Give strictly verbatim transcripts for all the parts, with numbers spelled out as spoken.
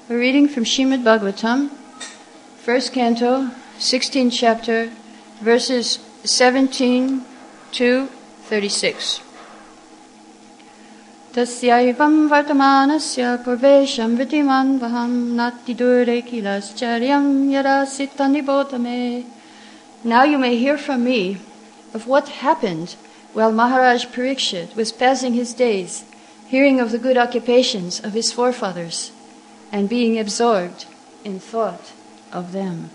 We're reading from Srimad Bhagavatam, first canto, sixteenth chapter, verses seventeen to thirty-six. Tasyaivam vartamanasya purvesham vitiman vaham nati dure kilascharyam yarasita nibodhame. Now you may hear from me of what happened while Maharaj Parikshit was passing his days, hearing of the good occupations of his forefathers, and being absorbed in thought of them.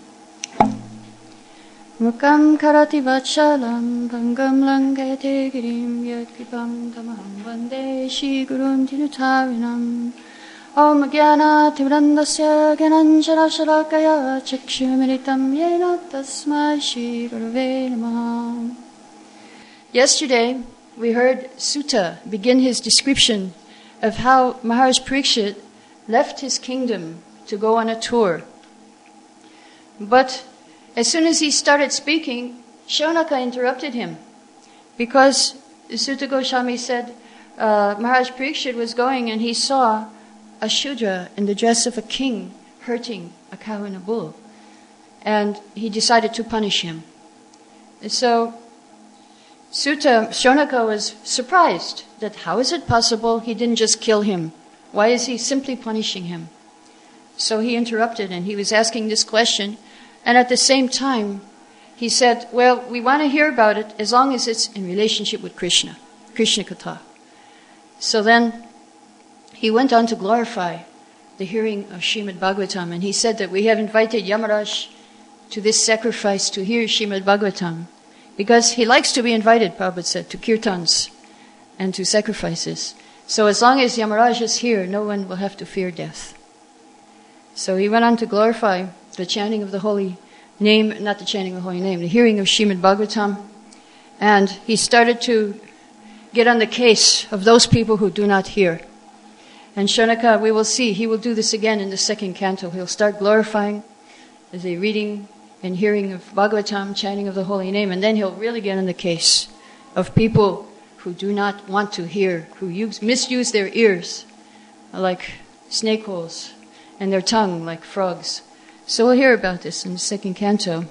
Mukam karati vachalam bhangam langate girim yatkipam tamaham vande shri gurun tinutarinam om jnana timrandasya gyananjana shalakaya chakshumiritam yena tasmai shri gurave namaha. Yesterday we heard Sutta begin his description of how Maharaj Parikshit left his kingdom to go on a tour. But as soon as he started speaking, Shaunaka interrupted him, because Sutta Goswami said uh, Maharaj Parikshit was going and he saw a Shudra in the dress of a king hurting a cow and a bull, and he decided to punish him. And so Sutta Shaunaka was surprised that how is it possible he didn't just kill him? Why is he simply punishing him? So he interrupted and he was asking this question. And at the same time, he said, well, we want to hear about it as long as it's in relationship with Krishna, Krishna Katha. So then he went on to glorify the hearing of Srimad Bhagavatam. And he said that we have invited Yamaraj to this sacrifice to hear Srimad Bhagavatam, because he likes to be invited, Prabhupada said, to kirtans and to sacrifices. So as long as Yamaraj is here, no one will have to fear death. So he went on to glorify the chanting of the holy name, not the chanting of the holy name, the hearing of Srimad Bhagavatam. And he started to get on the case of those people who do not hear. And Shaunaka, we will see, he will do this again in the second canto. He'll start glorifying as a reading and hearing of Bhagavatam, chanting of the holy name, and then he'll really get on the case of people who do not want to hear, who use, misuse their ears like snake holes and their tongue like frogs. So we'll hear about this in the second canto.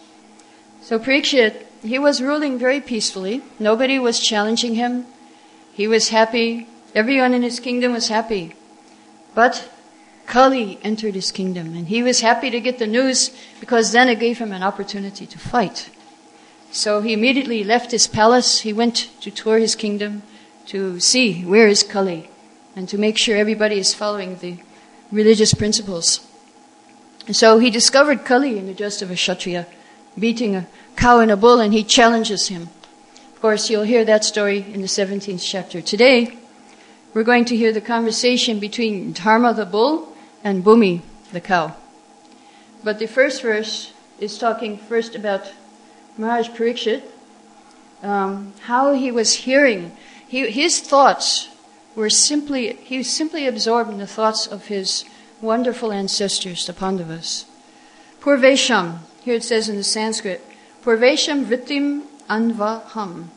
So Parikshit, he was ruling very peacefully. Nobody was challenging him. He was happy. Everyone in his kingdom was happy. But Kali entered his kingdom, and he was happy to get the news because then it gave him an opportunity to fight. So he immediately left his palace. He went to tour his kingdom to see where is Kali and to make sure everybody is following the religious principles. And so he discovered Kali in the dress of a Kshatriya, beating a cow and a bull, and he challenges him. Of course, you'll hear that story in the seventeenth chapter. Today, we're going to hear the conversation between Dharma the bull and Bhumi the cow. But the first verse is talking first about Maharaj Parikshit, um, how he was hearing. He, his thoughts were simply, he was simply absorbed in the thoughts of his wonderful ancestors, the Pandavas. Purvesham, here it says in the Sanskrit, Purvesham Vritim Anvaham.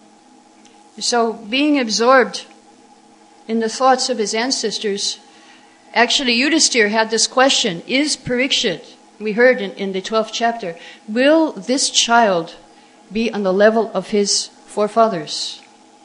So being absorbed in the thoughts of his ancestors, actually Yudhisthira had this question, is Parikshit, we heard in, in the twelfth chapter, will this child be on the level of his forefathers?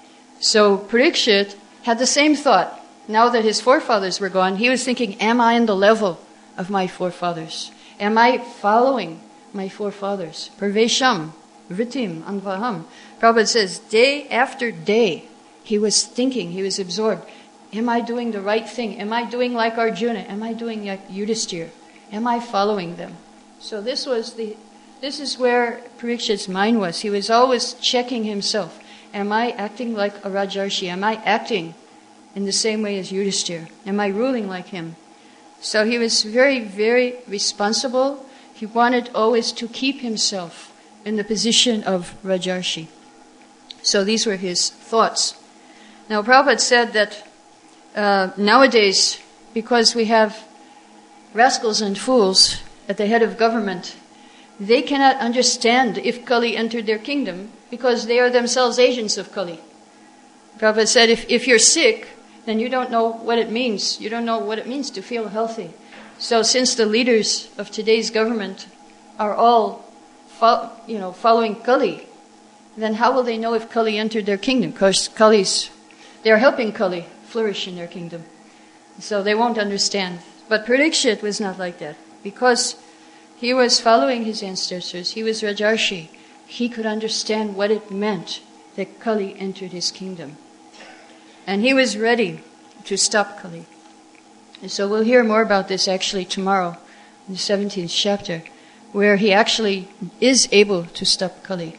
So Parikshit had the same thought. Now that his forefathers were gone, he was thinking, am I on the level of my forefathers? Am I following my forefathers? Parvesham, Vritim, Anvaham. Prabhupada says, day after day, he was thinking, he was absorbed. Am I doing the right thing? Am I doing like Arjuna? Am I doing like Yudhisthira? Am I following them? So this was the, this is where Parikshit's mind was. He was always checking himself. Am I acting like a Rajarshi? Am I acting in the same way as Yudhisthira? Am I ruling like him? So he was very, very responsible. He wanted always to keep himself in the position of Rajarshi. So these were his thoughts. Now Prabhupada said that uh, nowadays, because we have rascals and fools at the head of government, they cannot understand if Kali entered their kingdom because they are themselves agents of Kali. Prabhupada said, if, if you're sick, then you don't know what it means. You don't know what it means to feel healthy. So since the leaders of today's government are all fo- you know, following Kali, then how will they know if Kali entered their kingdom? Because Kali's, they're helping Kali flourish in their kingdom. So they won't understand. But Parikshit was not like that. Because he was following his ancestors, he was Rajarshi, he could understand what it meant that Kali entered his kingdom. And he was ready to stop Kali. And so we'll hear more about this actually tomorrow in the seventeenth chapter, where he actually is able to stop Kali.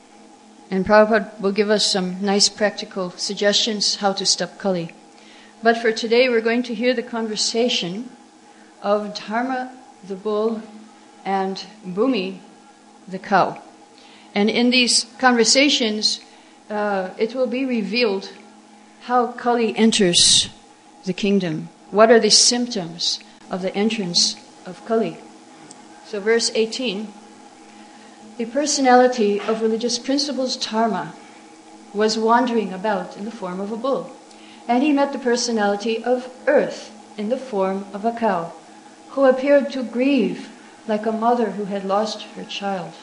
And Prabhupada will give us some nice practical suggestions how to stop Kali. But for today we're going to hear the conversation of Dharma, the bull, and Bhumi, the cow. And in these conversations, uh, it will be revealed how Kali enters the kingdom. What are the symptoms of the entrance of Kali? So verse eighteen, the personality of religious principles Dharma was wandering about in the form of a bull. And he met the personality of earth in the form of a cow, who appeared to grieve like a mother who had lost her child.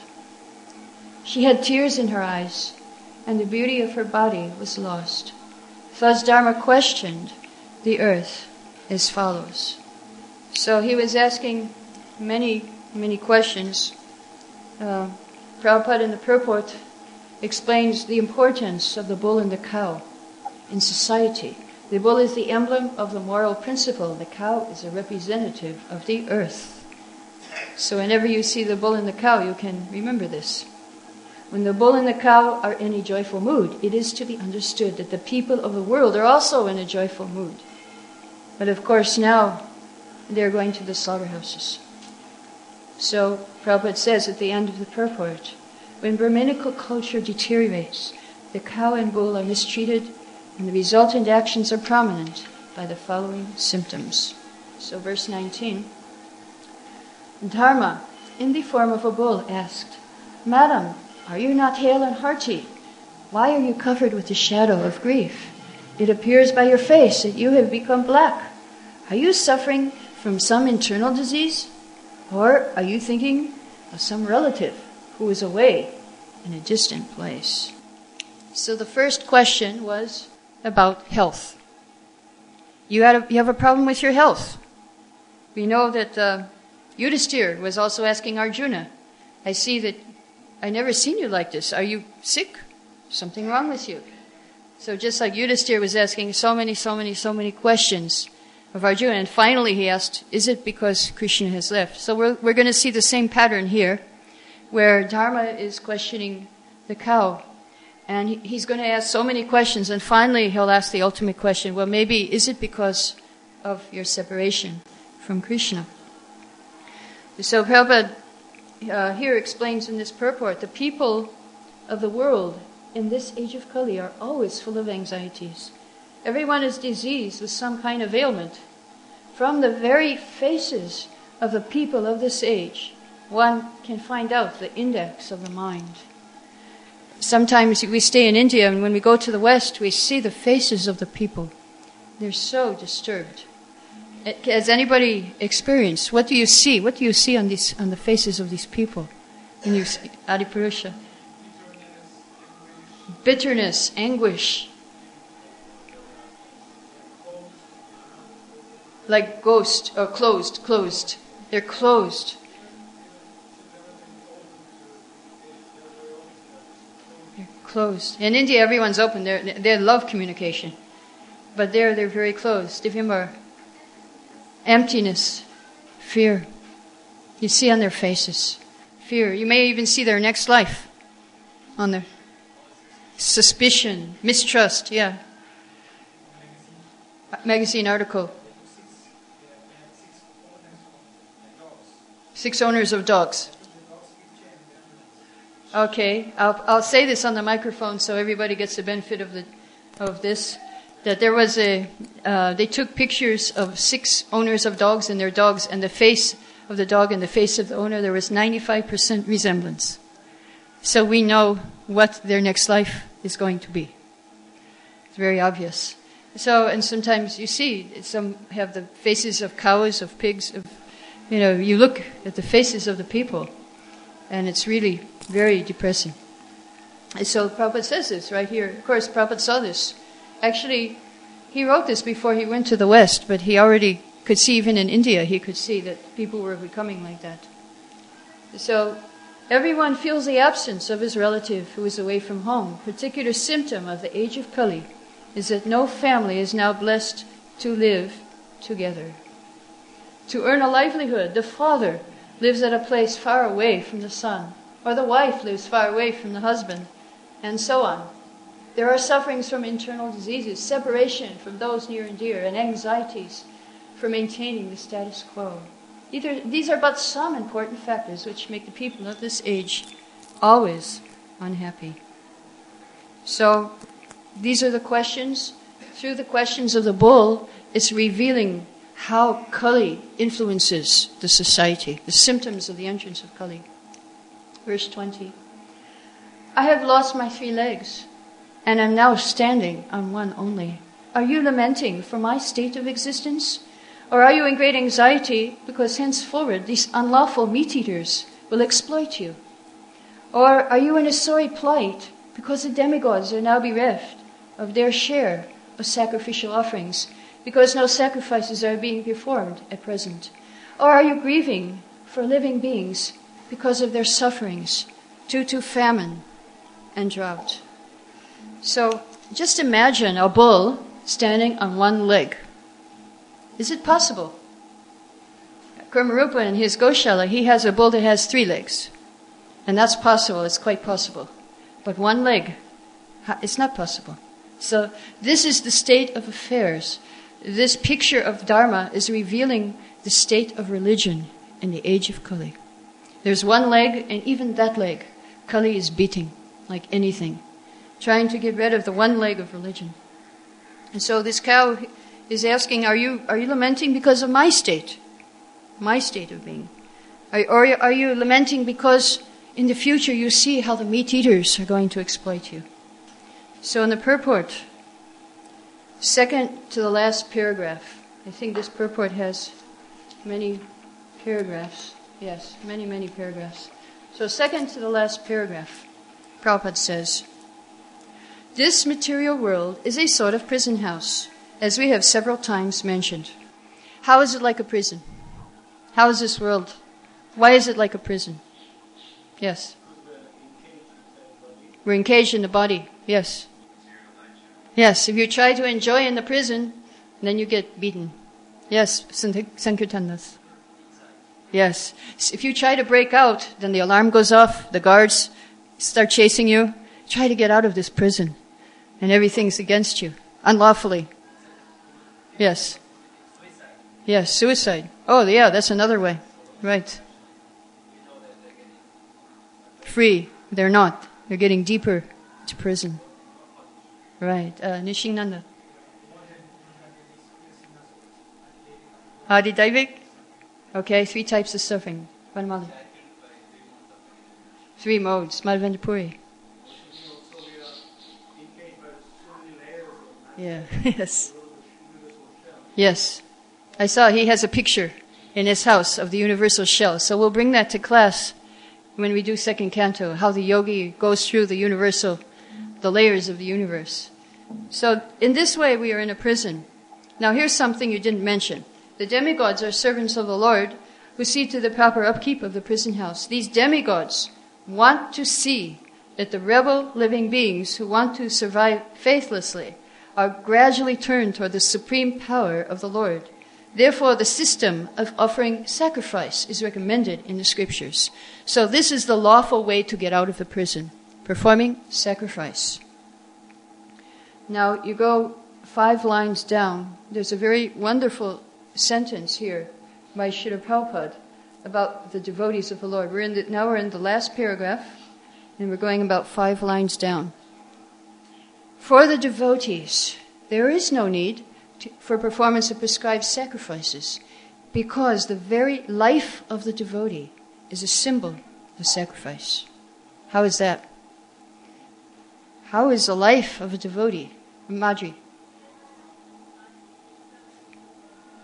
She had tears in her eyes, and the beauty of her body was lost. Thus Dharma questioned the earth as follows. So he was asking many, many questions. Uh, Prabhupada in the purport explains the importance of the bull and the cow in society. The bull is the emblem of the moral principle. The cow is a representative of the earth. So whenever you see the bull and the cow, you can remember this. When the bull and the cow are in a joyful mood, it is to be understood that the people of the world are also in a joyful mood. But of course now, they're going to the slaughterhouses. So Prabhupada says at the end of the purport, when Brahminical culture deteriorates, the cow and bull are mistreated, and the resultant actions are prominent by the following symptoms. So verse nineteen, Dharma, in the form of a bull, asked, Madam, are you not hale and hearty? Why are you covered with the shadow of grief? It appears by your face that you have become black. Are you suffering from some internal disease? Or are you thinking of some relative who is away in a distant place? So the first question was about health. You, had a, you have a problem with your health. We know that uh, Yudhisthira was also asking Arjuna, I see that I never seen you like this. Are you sick? Something wrong with you? So just like Yudhisthira was asking so many, so many, so many questions of Arjuna, and finally he asked, is it because Krishna has left? So we're, we're going to see the same pattern here, where Dharma is questioning the cow. And he, he's going to ask so many questions, and finally he'll ask the ultimate question, well, maybe is it because of your separation from Krishna? So Prabhupada uh, here explains in this purport, the people of the world in this age of Kali are always full of anxieties. Everyone is diseased with some kind of ailment. From the very faces of the people of this age, one can find out the index of the mind. Sometimes we stay in India, and when we go to the West, we see the faces of the people. They're so disturbed. Has anybody experienced? What do you see? What do you see on these on the faces of these people? When you see Adipurusha? Bitterness, anguish. Like ghost, or closed, closed. They're closed. They're closed. In India, everyone's open. They're, they love communication. But there, they're very closed. Divimbar. Emptiness, fear. You see on their faces. Fear. You may even see their next life on their suspicion, mistrust, yeah. Magazine article. Six owners of dogs. Okay, I'll I'll say this on the microphone so everybody gets the benefit of the of this. That there was a, uh, they took pictures of six owners of dogs and their dogs, and the face of the dog and the face of the owner, there was ninety-five percent resemblance. So we know what their next life is going to be. It's very obvious. So, and sometimes you see, some have the faces of cows, of pigs, of, you know, you look at the faces of the people, and it's really very depressing. And so Prabhupada says this right here. Of course, Prabhupada saw this. Actually, he wrote this before he went to the West, but he already could see, even in India, he could see that people were becoming like that. So everyone feels the absence of his relative who is away from home. A particular symptom of the age of Kali is that no family is now blessed to live together. To earn a livelihood, the father lives at a place far away from the son, or the wife lives far away from the husband, and so on. There are sufferings from internal diseases, separation from those near and dear, and anxieties for maintaining the status quo. Either, these are but some important factors which make the people of this age always unhappy. So, these are the questions. Through the questions of the bull, it's revealing how Kali influences the society, the symptoms of the entrance of Kali. Verse twenty. I have lost my three legs, and am now standing on one only. Are you lamenting for my state of existence? Or are you in great anxiety because henceforward these unlawful meat-eaters will exploit you? Or are you in a sorry plight because the demigods are now bereft of their share of sacrificial offerings, because no sacrifices are being performed at present? Or are you grieving for living beings because of their sufferings due to famine and drought? So just imagine a bull standing on one leg. Is it possible? Karmarupa in his Goshala, he has a bull that has three legs. And that's possible, it's quite possible. But one leg, it's not possible. So this is the state of affairs. This picture of Dharma is revealing the state of religion in the age of Kali. There's one leg, and even that leg, Kali is beating like anything, trying to get rid of the one leg of religion. And so this cow is asking, are you are you lamenting because of my state, my state of being? Are, or are you lamenting because in the future you see how the meat eaters are going to exploit you? So in the purport, second to the last paragraph, I think this purport has many paragraphs. Yes, many, many paragraphs. So second to the last paragraph, Prabhupada says, this material world is a sort of prison house, as we have several times mentioned. How is it like a prison? How is this world? Why is it like a prison? Yes. We're encaged in the body. Yes. Yes, if you try to enjoy in the prison, then you get beaten. Yes, Sankirtanas. Yes. If you try to break out, then the alarm goes off, the guards start chasing you. Try to get out of this prison, and everything's against you, unlawfully. Yes. Yes, suicide. Oh, yeah, that's another way. Right. Free. They're not. They're getting deeper to prison. Right. Uh, Nishinanda. Adi Daivik? Okay, three types of suffering. Vanamali. Three modes. Madhavendra. Yeah, yes. Yes. I saw he has a picture in his house of the universal shell. So we'll bring that to class when we do second canto, how the yogi goes through the universal, the layers of the universe. So in this way we are in a prison. Now here's something you didn't mention. The demigods are servants of the Lord who see to the proper upkeep of the prison house. These demigods want to see that the rebel living beings who want to survive faithlessly are gradually turned toward the supreme power of the Lord. Therefore, the system of offering sacrifice is recommended in the scriptures. So this is the lawful way to get out of the prison, performing sacrifice. Now, you go five lines down. There's a very wonderful sentence here by Srila Prabhupada about the devotees of the Lord. We're in the, now we're in the last paragraph, and we're going about five lines down. For the devotees, there is no need to, for performance of prescribed sacrifices, because the very life of the devotee is a symbol of sacrifice. How is that? How is the life of a devotee? Madri.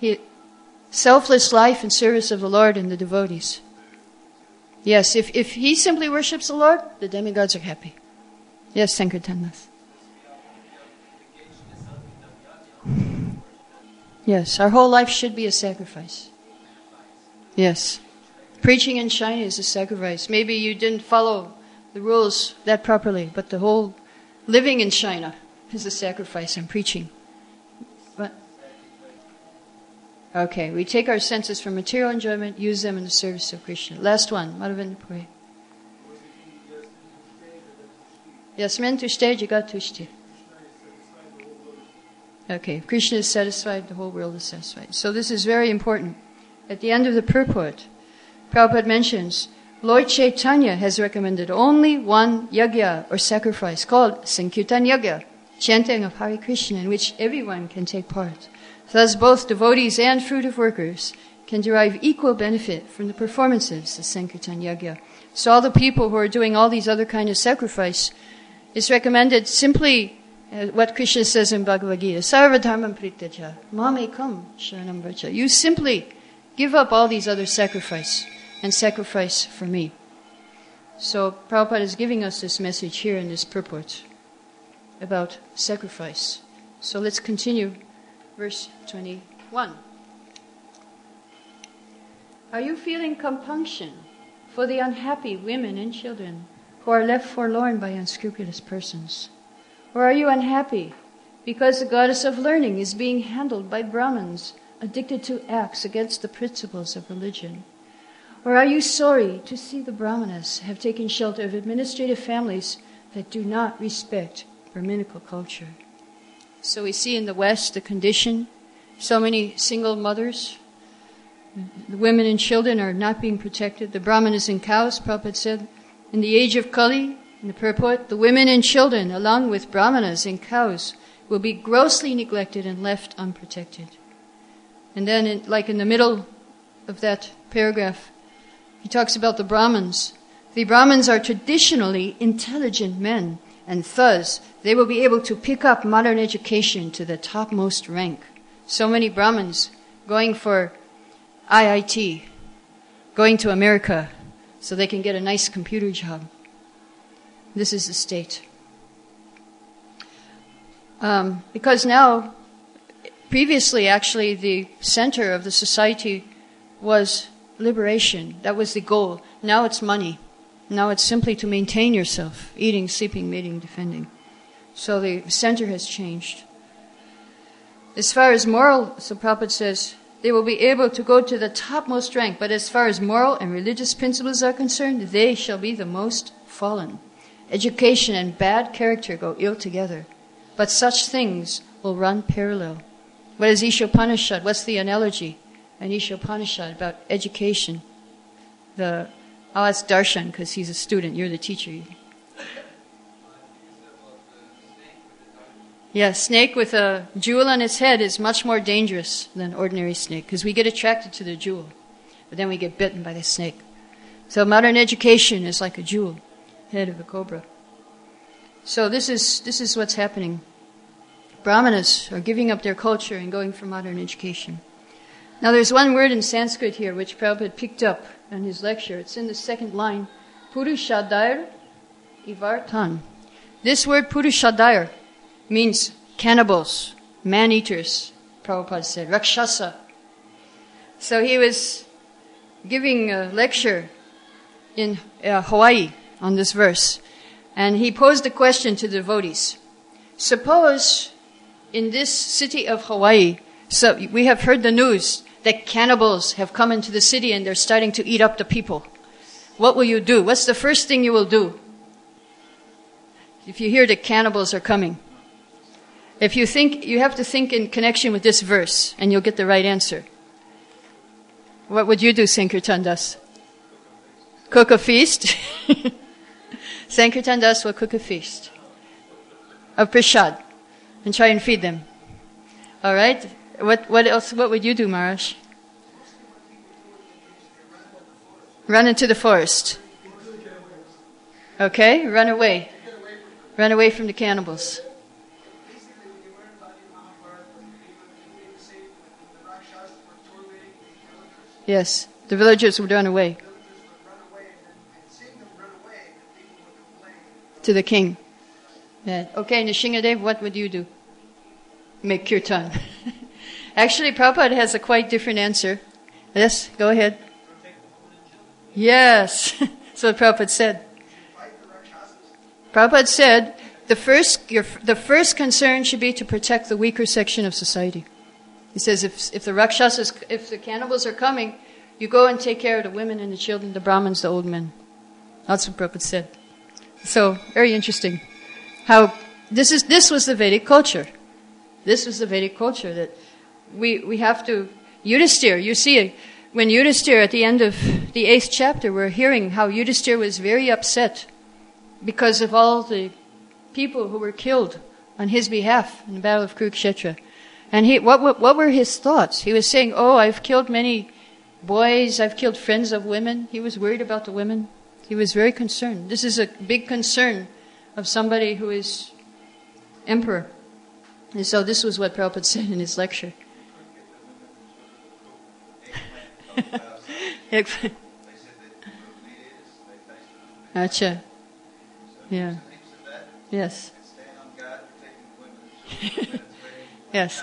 He, selfless life in service of the Lord and the devotees. Yes, if, if he simply worships the Lord, the demigods are happy. Yes, Sankirtan Das. Yes, our whole life should be a sacrifice. Yes. Preaching in China is a sacrifice. Maybe you didn't follow the rules that properly, but the whole living in China is a sacrifice and preaching. But, okay, we take our senses for material enjoyment, use them in the service of Krishna. Last one, Madhavendra Puri. Yasmin tushte jagat tushte. Okay, if Krishna is satisfied, the whole world is satisfied. So this is very important. At the end of the purport, Prabhupada mentions, Lord Chaitanya has recommended only one yagya or sacrifice called Sankirtan Yagya, chanting of Hare Krishna, in which everyone can take part. Thus both devotees and fruitive workers can derive equal benefit from the performances of Sankirtan Yagya. So all the people who are doing all these other kind of sacrifice, it's recommended simply uh, what Krishna says in Bhagavad Gita, Sarvadharmam prityaja, mamekam sharanam vraja. You simply give up all these other sacrifice and sacrifice for me. So Prabhupada is giving us this message here in this purport about sacrifice. So let's continue verse twenty-one. Are you feeling compunction for the unhappy women and children who are left forlorn by unscrupulous persons? Or are you unhappy because the goddess of learning is being handled by Brahmins addicted to acts against the principles of religion? Or are you sorry to see the Brahmanas have taken shelter of administrative families that do not respect Brahminical culture? So we see in the West the condition, so many single mothers, the women and children are not being protected. The Brahmanas and cows, Prabhupada said, in the age of Kali, in the purport, the women and children, along with Brahmanas and cows, will be grossly neglected and left unprotected. And then, in, like in the middle of that paragraph, he talks about the Brahmins. The Brahmins are traditionally intelligent men, and thus they will be able to pick up modern education to the topmost rank. So many Brahmins going for I I T, going to America so they can get a nice computer job. This is the state. Um, because now, previously actually the center of the society was liberation. That was the goal. Now it's money. Now it's simply to maintain yourself, eating, sleeping, mating, defending. So the center has changed. As far as moral, so Prabhupada says, they will be able to go to the topmost rank, but as far as moral and religious principles are concerned, they shall be the most fallen. Education and bad character go ill together, but such things will run parallel. What is Ishopanishad? What's the analogy in Ishopanishad about education? The I'll ask Darshan because he's a student. You're the teacher. Yeah, snake with a jewel on its head is much more dangerous than ordinary snake because we get attracted to the jewel, but then we get bitten by the snake. So modern education is like a jewel, head of a cobra. So this is this is what's happening. Brahmanas are giving up their culture and going for modern education. Now there's one word in Sanskrit here which Prabhupada picked up in his lecture. It's in the second line, Purushadair Ivartan. This word Purushadair means cannibals, man-eaters, Prabhupada said, Rakshasa. So he was giving a lecture in uh, Hawaii on this verse, and he posed a question to the devotees. Suppose in this city of Hawaii, so we have heard the news that cannibals have come into the city and they're starting to eat up the people. What will you do? What's the first thing you will do if you hear that cannibals are coming? If you think, you have to think in connection with this verse, and you'll get the right answer. What would you do, Sankirtan Das? Cook a feast? Sankirtan Das will cook a feast of prasad and try and feed them. All right? What what else? What would you do, Maharaj? Run into the forest. Okay, run away. Run away from the cannibals. Yes. The villagers would run away. To the king. Yeah. Okay, Nishingadev, what would you do? Make kirtan. Actually, Prabhupada has a quite different answer. Yes, go ahead. Yes. That's what Prabhupada said. Prabhupada said, the first, your, the first concern should be to protect the weaker section of society. He says, if, if the Rakshasas, if the cannibals are coming, you go and take care of the women and the children, the Brahmins, the old men. That's what Prabhupada said. So, very interesting. How, this is, this was the Vedic culture. This was the Vedic culture that we, we have to, Yudhisthira, you see, when Yudhisthira, at the end of the eighth chapter, we're hearing how Yudhisthira was very upset because of all the people who were killed on his behalf in the Battle of Kurukshetra. And he, what, what, what were his thoughts? He was saying, oh, I've killed many boys, I've killed friends of women. He was worried about the women. He was very concerned. This is a big concern of somebody who is emperor. And so this was what Prabhupada said in his lecture. Acha. Yeah. Yes. Yes.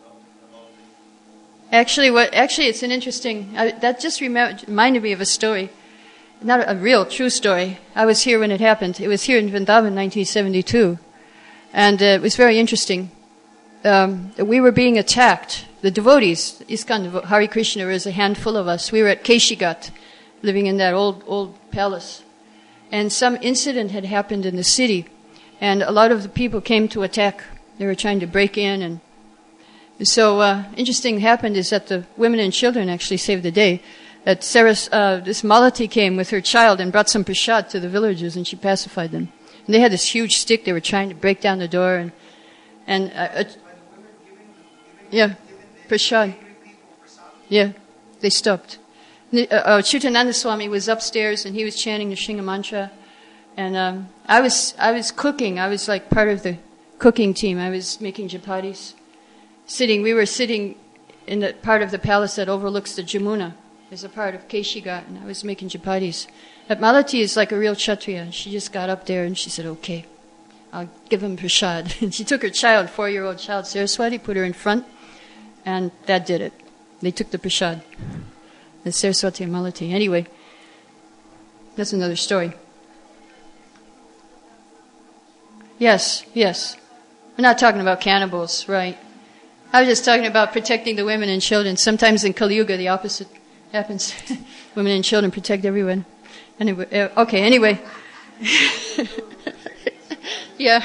Actually, what? Actually, it's an interesting. I, that just remem- reminded me of a story, not a, a real, true story. I was here when it happened. It was here in Vrindavan in nineteen seventy-two, and uh, it was very interesting. Um, we were being attacked. The devotees, ISKCON, Hare Krishna, was a handful of us. We were at Keshigat, living in that old old palace, and some incident had happened in the city, and a lot of the people came to attack. They were trying to break in, and so uh, interesting happened is that the women and children actually saved the day. That Saras, uh, this Malati came with her child and brought some prasad to the villagers, and she pacified them. And they had this huge stick. They were trying to break down the door, and and uh, uh, yeah, prasad. Yeah, they stopped. Uh, uh, Chutananda Swami was upstairs, and he was chanting the Shinga mantra, and um, I was I was cooking. I was like part of the cooking team. I was making chapatis. Sitting, we were sitting in the part of the palace that overlooks the Jamuna. There's a part of Keshigat, and I was making chapatis. But Malati is like a real Kshatriya. She just got up there and she said, okay, I'll give him prasad. And she took her child, four-year-old child, Saraswati, put her in front, and that did it. They took the prasad. The Saraswati and Malati. Anyway, that's another story. Yes, yes. We're not talking about cannibals, right? I was just talking about protecting the women and children. Sometimes in Kali Yuga, the opposite happens. Women and children protect everyone. Anyway, uh, okay, anyway. Yeah.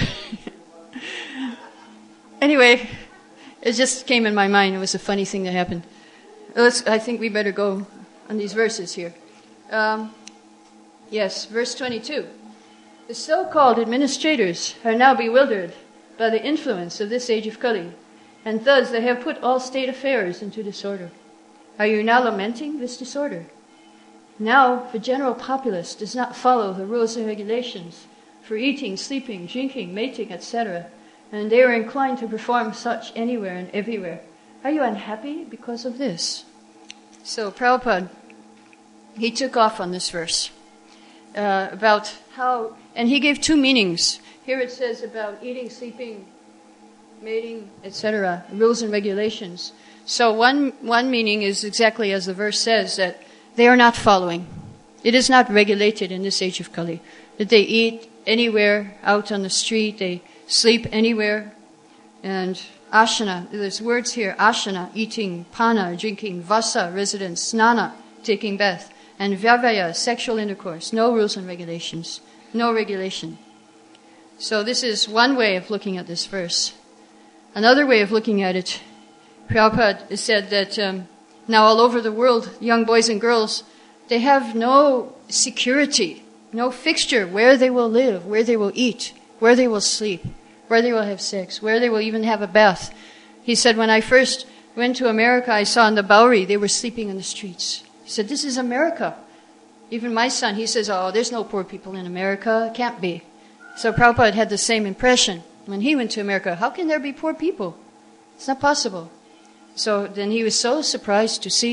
Anyway, it just came in my mind. It was a funny thing that happened. Let's, I think we better go on these verses here. Um, yes, verse twenty-two. The so-called administrators are now bewildered by the influence of this age of Kali, and thus they have put all state affairs into disorder. Are you now lamenting this disorder? Now the general populace does not follow the rules and regulations for eating, sleeping, drinking, mating, et cetera, and they are inclined to perform such anywhere and everywhere. Are you unhappy because of this? So Prabhupada, he took off on this verse uh, about how, and he gave two meanings. Here it says about eating, sleeping, mating, et cetera, rules and regulations. So one one meaning is exactly as the verse says, that they are not following. It is not regulated in this age of Kali. That they eat anywhere, out on the street, they sleep anywhere. And ashana, there's words here, ashana, eating, pana, drinking, vasa, residence, snana, taking bath, and vyavaya, sexual intercourse. No rules and regulations. No regulation. So this is one way of looking at this verse. Another way of looking at it, Prabhupada said that um, now all over the world, young boys and girls, they have no security, no fixture where they will live, where they will eat, where they will sleep, where they will have sex, where they will even have a bath. He said, when I first went to America, I saw in the Bowery, they were sleeping in the streets. He said, this is America. Even my son, he says, oh, there's no poor people in America. It can't be. So Prabhupada had the same impression. When he went to America, how can there be poor people? It's not possible. So then he was so surprised to see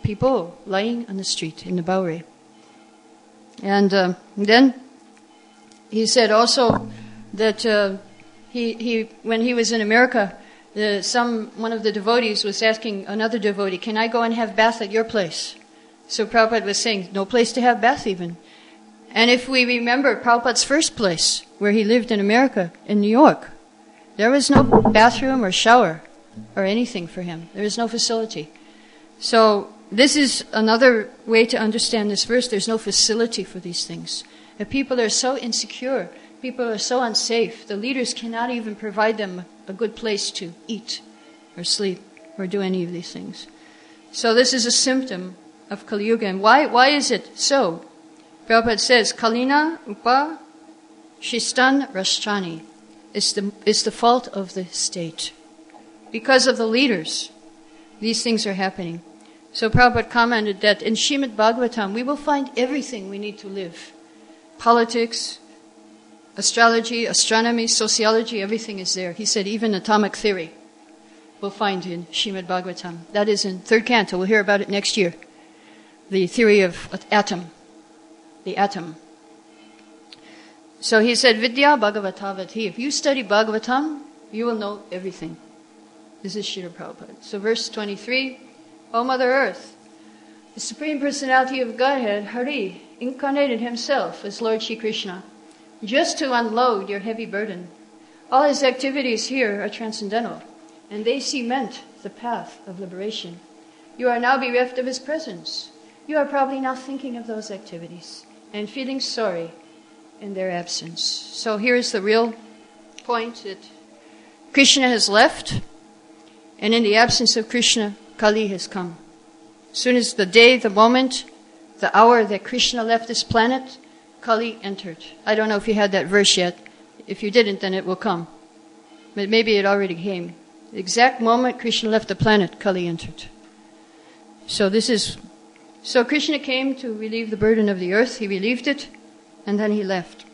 people lying on the street in the Bowery. And uh, then he said also that uh, he, he, when he was in America, the, some one of the devotees was asking another devotee, "Can I go and have bath at your place?" So Prabhupada was saying, "No place to have bath even." And if we remember Prabhupada's first place, where he lived in America, in New York, there was no bathroom or shower or anything for him. There was no facility. So this is another way to understand this verse. There's no facility for these things. The people are so insecure. People are so unsafe. The leaders cannot even provide them a good place to eat or sleep or do any of these things. So this is a symptom of Kali Yuga. And why, why is it so? Prabhupada says, Kalina Upa Shistan Rashtrani. It's the, it's the fault of the state. Because of the leaders, these things are happening. So Prabhupada commented that in Srimad Bhagavatam, we will find everything we need to live. Politics, astrology, astronomy, sociology, everything is there. He said even atomic theory we'll find in Srimad Bhagavatam. That is in third canto. We'll hear about it next year. The theory of atom. The atom. So he said, Vidya Bhagavatavati. If you study Bhagavatam, you will know everything. This is Srila Prabhupada. So verse twenty-three, O Mother Earth, the Supreme Personality of Godhead, Hari, incarnated himself as Lord Shri Krishna, just to unload your heavy burden. All his activities here are transcendental, and they cement the path of liberation. You are now bereft of his presence. You are probably now thinking of those activities and feeling sorry in their absence. So here's the real point, that Krishna has left, and in the absence of Krishna, Kali has come. As soon as the day, the moment, the hour that Krishna left this planet, Kali entered. I don't know if you had that verse yet. If you didn't, then it will come. But maybe it already came. The exact moment Krishna left the planet, Kali entered. So this is... So Krishna came to relieve the burden of the earth. He relieved it, and then he left.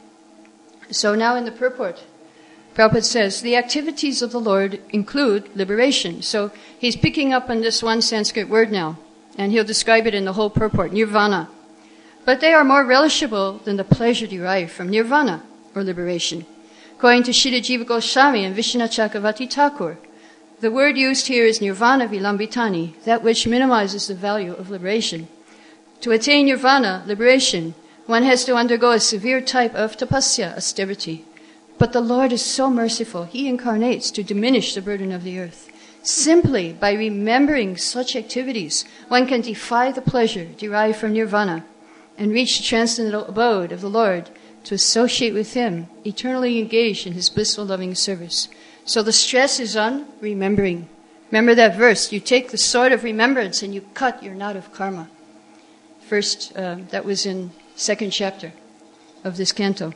So now in the purport, Prabhupada says, the activities of the Lord include liberation. So he's picking up on this one Sanskrit word now, and he'll describe it in the whole purport, nirvana. But they are more relishable than the pleasure derived from nirvana, or liberation. According to Srila Jiva Goswami and Vishwanath Chakravarti Thakur, the word used here is nirvana vilambitani, that which minimizes the value of liberation. To attain nirvana, liberation, one has to undergo a severe type of tapasya, austerity. But the Lord is so merciful, he incarnates to diminish the burden of the earth. Simply by remembering such activities, one can defy the pleasure derived from nirvana and reach the transcendental abode of the Lord to associate with him, eternally engaged in his blissful loving service. So the stress is on remembering. Remember that verse, you take the sword of remembrance and you cut your knot of karma. First, uh, that was in second chapter of this canto.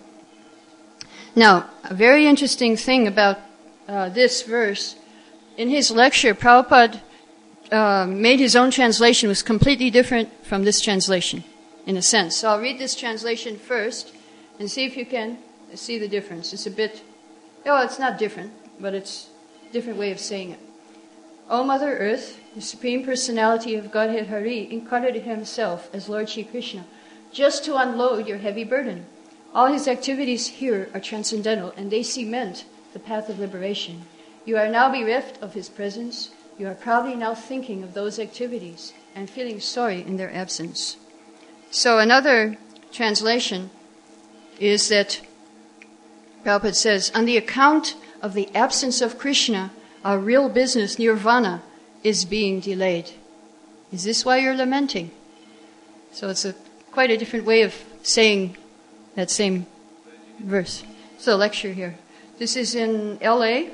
Now, a very interesting thing about uh, this verse, in his lecture, Prabhupada uh, made his own translation. It was completely different from this translation, in a sense. So I'll read this translation first and see if you can see the difference. It's a bit, oh, it's not different, but it's a different way of saying it. O Mother Earth, the Supreme Personality of Godhead Hari incarnated himself as Lord Shri Krishna, just to unload your heavy burden. All his activities here are transcendental, and they cement the path of liberation. You are now bereft of his presence. You are probably now thinking of those activities and feeling sorry in their absence. So another translation is that Prabhupada says, on the account of the absence of Krishna, our real business, nirvana, is being delayed. Is this why you're lamenting? So it's a quite a different way of saying that same verse. It's a lecture here. This is in L A,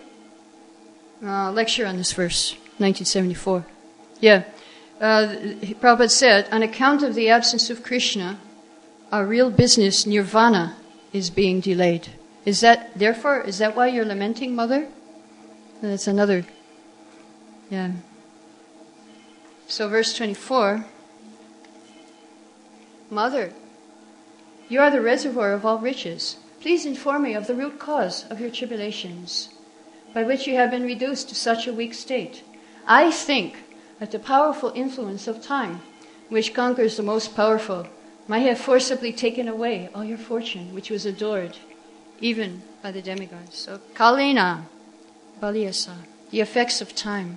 uh, lecture on this verse, nineteen seventy-four. Yeah. Uh, Prabhupada said, on account of the absence of Krishna, our real business, nirvana, is being delayed. Is that, therefore, is that why you're lamenting, Mother? That's another, yeah. So verse twenty-four, Mother, you are the reservoir of all riches. Please inform me of the root cause of your tribulations, by which you have been reduced to such a weak state. I think that the powerful influence of time which conquers the most powerful, might have forcibly taken away all your fortune, which was adored, even by the demigods. So, Kalena, Baliyasa, the effects of time.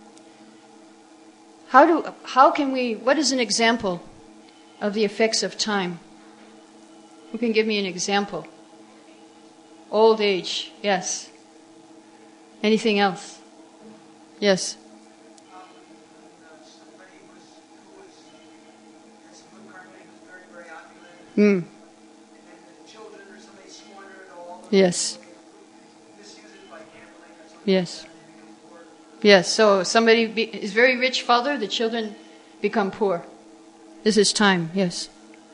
How do, how can we, what is an example of the effects of time? Who can give me an example? Old age, yes. Anything else? Yes. Hmm. Yes. Yes. Yes. So somebody be, is very rich father, the children become poor. This is time. Yes.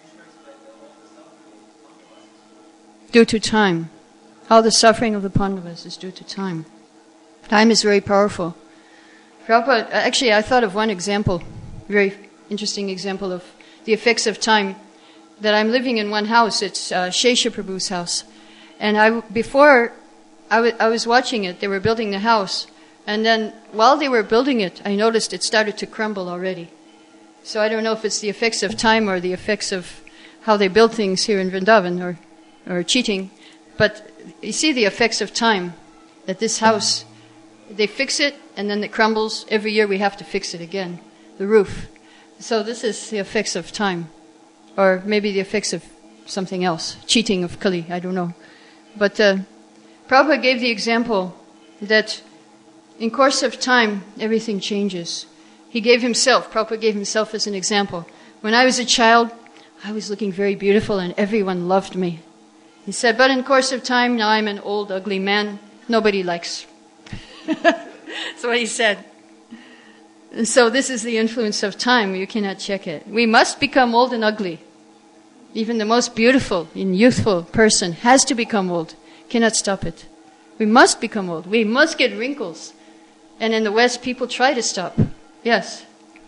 Due to time. All the suffering of the Pandavas is due to time. Time is very powerful. Prabhupada, actually, I thought of one example, very interesting example of the effects of time. That I'm living in one house. It's uh, Shesha Prabhu's house, and I before I, w- I was watching it. They were building the house, and then while they were building it, I noticed it started to crumble already. So I don't know if it's the effects of time or the effects of how they build things here in Vrindavan, or or cheating. But you see the effects of time. That this house, they fix it, and then it crumbles. Every year we have to fix it again, the roof. So this is the effects of time. Or maybe the effects of something else, cheating of Kali, I don't know. But uh, Prabhupada gave the example that in course of time, everything changes. He gave himself, Prabhupada gave himself as an example. When I was a child, I was looking very beautiful and everyone loved me. He said, but in course of time, now I'm an old, ugly man, nobody likes. That's what he said. And so this is the influence of time. You cannot check it. We must become old and ugly. Even the most beautiful and youthful person has to become old. Cannot stop it. We must become old. We must get wrinkles. And in the West, people try to stop. Yes.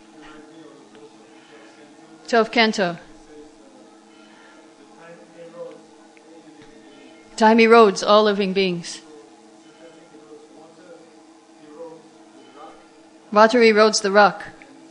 twelfth canto. Time erodes all living beings. Water erodes the rock.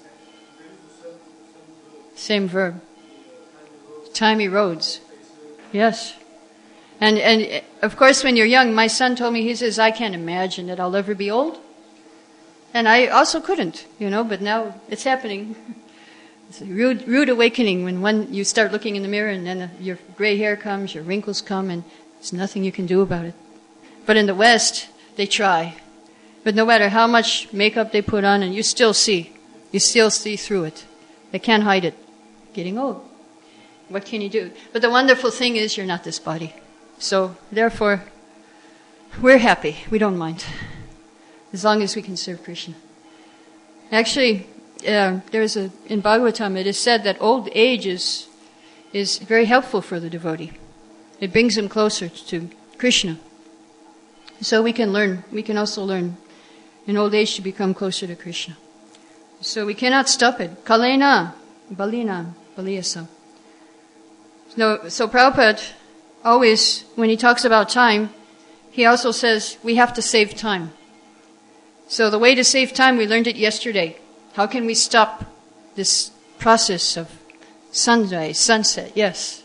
Same verb. Time erodes. Yes. And and of course when you're young, my son told me, he says, I can't imagine that I'll ever be old. And I also couldn't, you know, but now it's happening. It's a rude, rude awakening when one, you start looking in the mirror and then your gray hair comes, your wrinkles come, and there's nothing you can do about it. But in the West, they try. But no matter how much makeup they put on, and you still see, you still see through it. They can't hide it. Getting old. What can you do? But the wonderful thing is you're not this body. So, therefore, we're happy. We don't mind. As long as we can serve Krishna. Actually, uh, there's a, in Bhagavatam, it is said that old age is, is very helpful for the devotee. It brings him closer to Krishna. So we can learn, we can also learn in old age to become closer to Krishna. So we cannot stop it. Kalena, Balina, Baliyasa. No, so Prabhupada always, when he talks about time, he also says we have to save time. So the way to save time, we learned it yesterday. How can we stop this process of sunrise, sunset? Yes.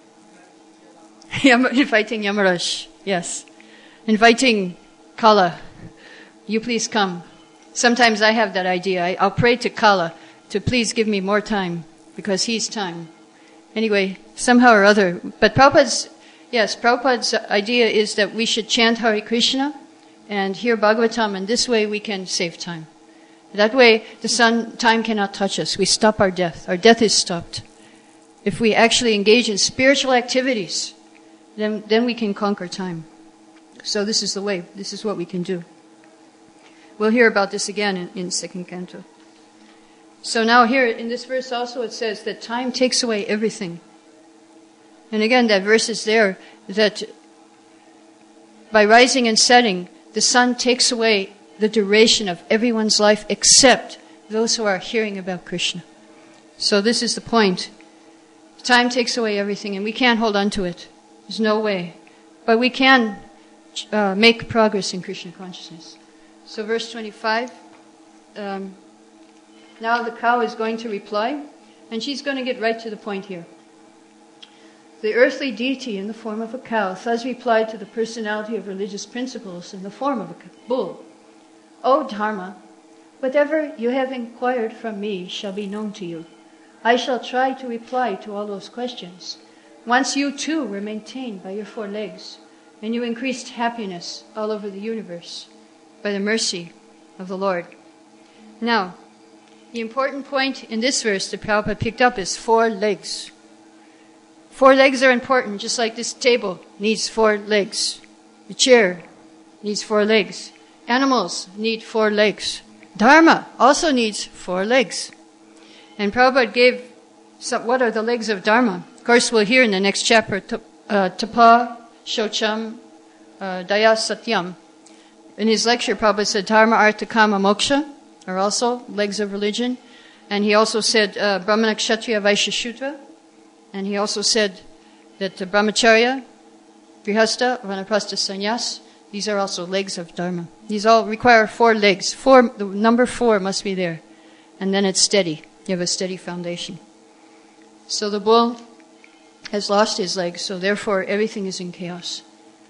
Inviting Yamaraj. Yes. Inviting Kala. You please come. Sometimes I have that idea. I, I'll pray to Kala to please give me more time because he's time. Anyway, somehow or other. But Prabhupada's, yes, Prabhupada's idea is that we should chant Hare Krishna and hear Bhagavatam, and this way we can save time. That way the sun, time cannot touch us. We stop our death. Our death is stopped. If we actually engage in spiritual activities, then, then we can conquer time. So this is the way. This is what we can do. We'll hear about this again in, in second canto. So now here in this verse also it says that time takes away everything. And again that verse is there that by rising and setting, the sun takes away the duration of everyone's life except those who are hearing about Krishna. So this is the point. Time takes away everything and we can't hold on to it. There's no way. But we can uh, make progress in Krishna consciousness. So verse twenty-five. Um, now the cow is going to reply. And she's going to get right to the point here. The earthly deity in the form of a cow thus replied to the personality of religious principles in the form of a bull. O Dharma, whatever you have inquired from me shall be known to you. I shall try to reply to all those questions. Once you too were maintained by your four legs, and you increased happiness all over the universe by the mercy of the Lord. Now, the important point in this verse that Prabhupada picked up is four legs. Four legs are important, just like this table needs four legs. The chair needs four legs. Animals need four legs. Dharma also needs four legs. And Prabhupada gave some, what are the legs of Dharma? Of course, we'll hear in the next chapter, uh, Tapa, Shocham, uh, Daya, Satyam. In his lecture, Prabhupada said Dharma, Artha, Kama, Moksha are also legs of religion. And he also said uh, Brahmana, Kshatriya, Vaishya, Shudra. And he also said that uh, Brahmacharya, Grihastha, Vanaprastha, Sannyas, these are also legs of Dharma. These all require four legs. Four, the number four must be there. And then it's steady. You have a steady foundation. So the bull has lost his legs, so therefore everything is in chaos.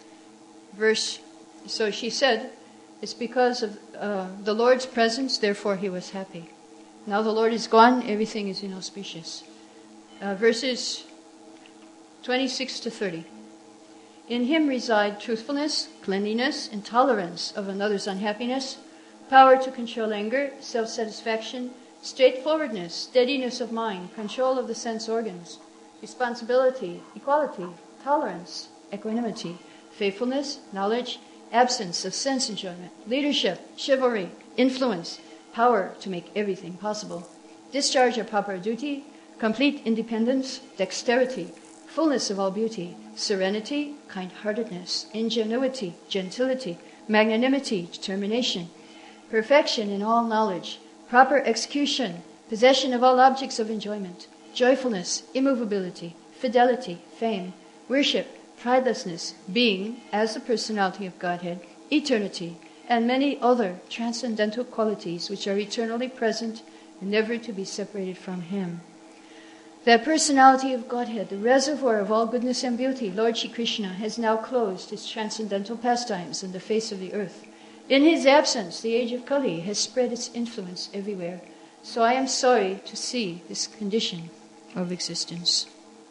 Verse, so she said, it's because of uh, the Lord's presence, therefore he was happy. Now the Lord is gone, everything is inauspicious. Uh, verses twenty-six to thirty. In him reside truthfulness, cleanliness, intolerance of another's unhappiness, power to control anger, self-satisfaction, straightforwardness, steadiness of mind, control of the sense organs, responsibility, equality, tolerance, equanimity, faithfulness, knowledge, absence of sense enjoyment, leadership, chivalry, influence, power to make everything possible, discharge of proper duty, complete independence, dexterity, fullness of all beauty, serenity, kind-heartedness, ingenuity, gentility, magnanimity, determination, perfection in all knowledge, proper execution, possession of all objects of enjoyment, joyfulness, immovability, fidelity, fame, worship, pridelessness, being, as the personality of Godhead, eternity, and many other transcendental qualities which are eternally present and never to be separated from him. That personality of Godhead, the reservoir of all goodness and beauty, Lord Shri Krishna, has now closed his transcendental pastimes on the face of the earth. In his absence, the age of Kali has spread its influence everywhere. So I am sorry to see this condition of existence.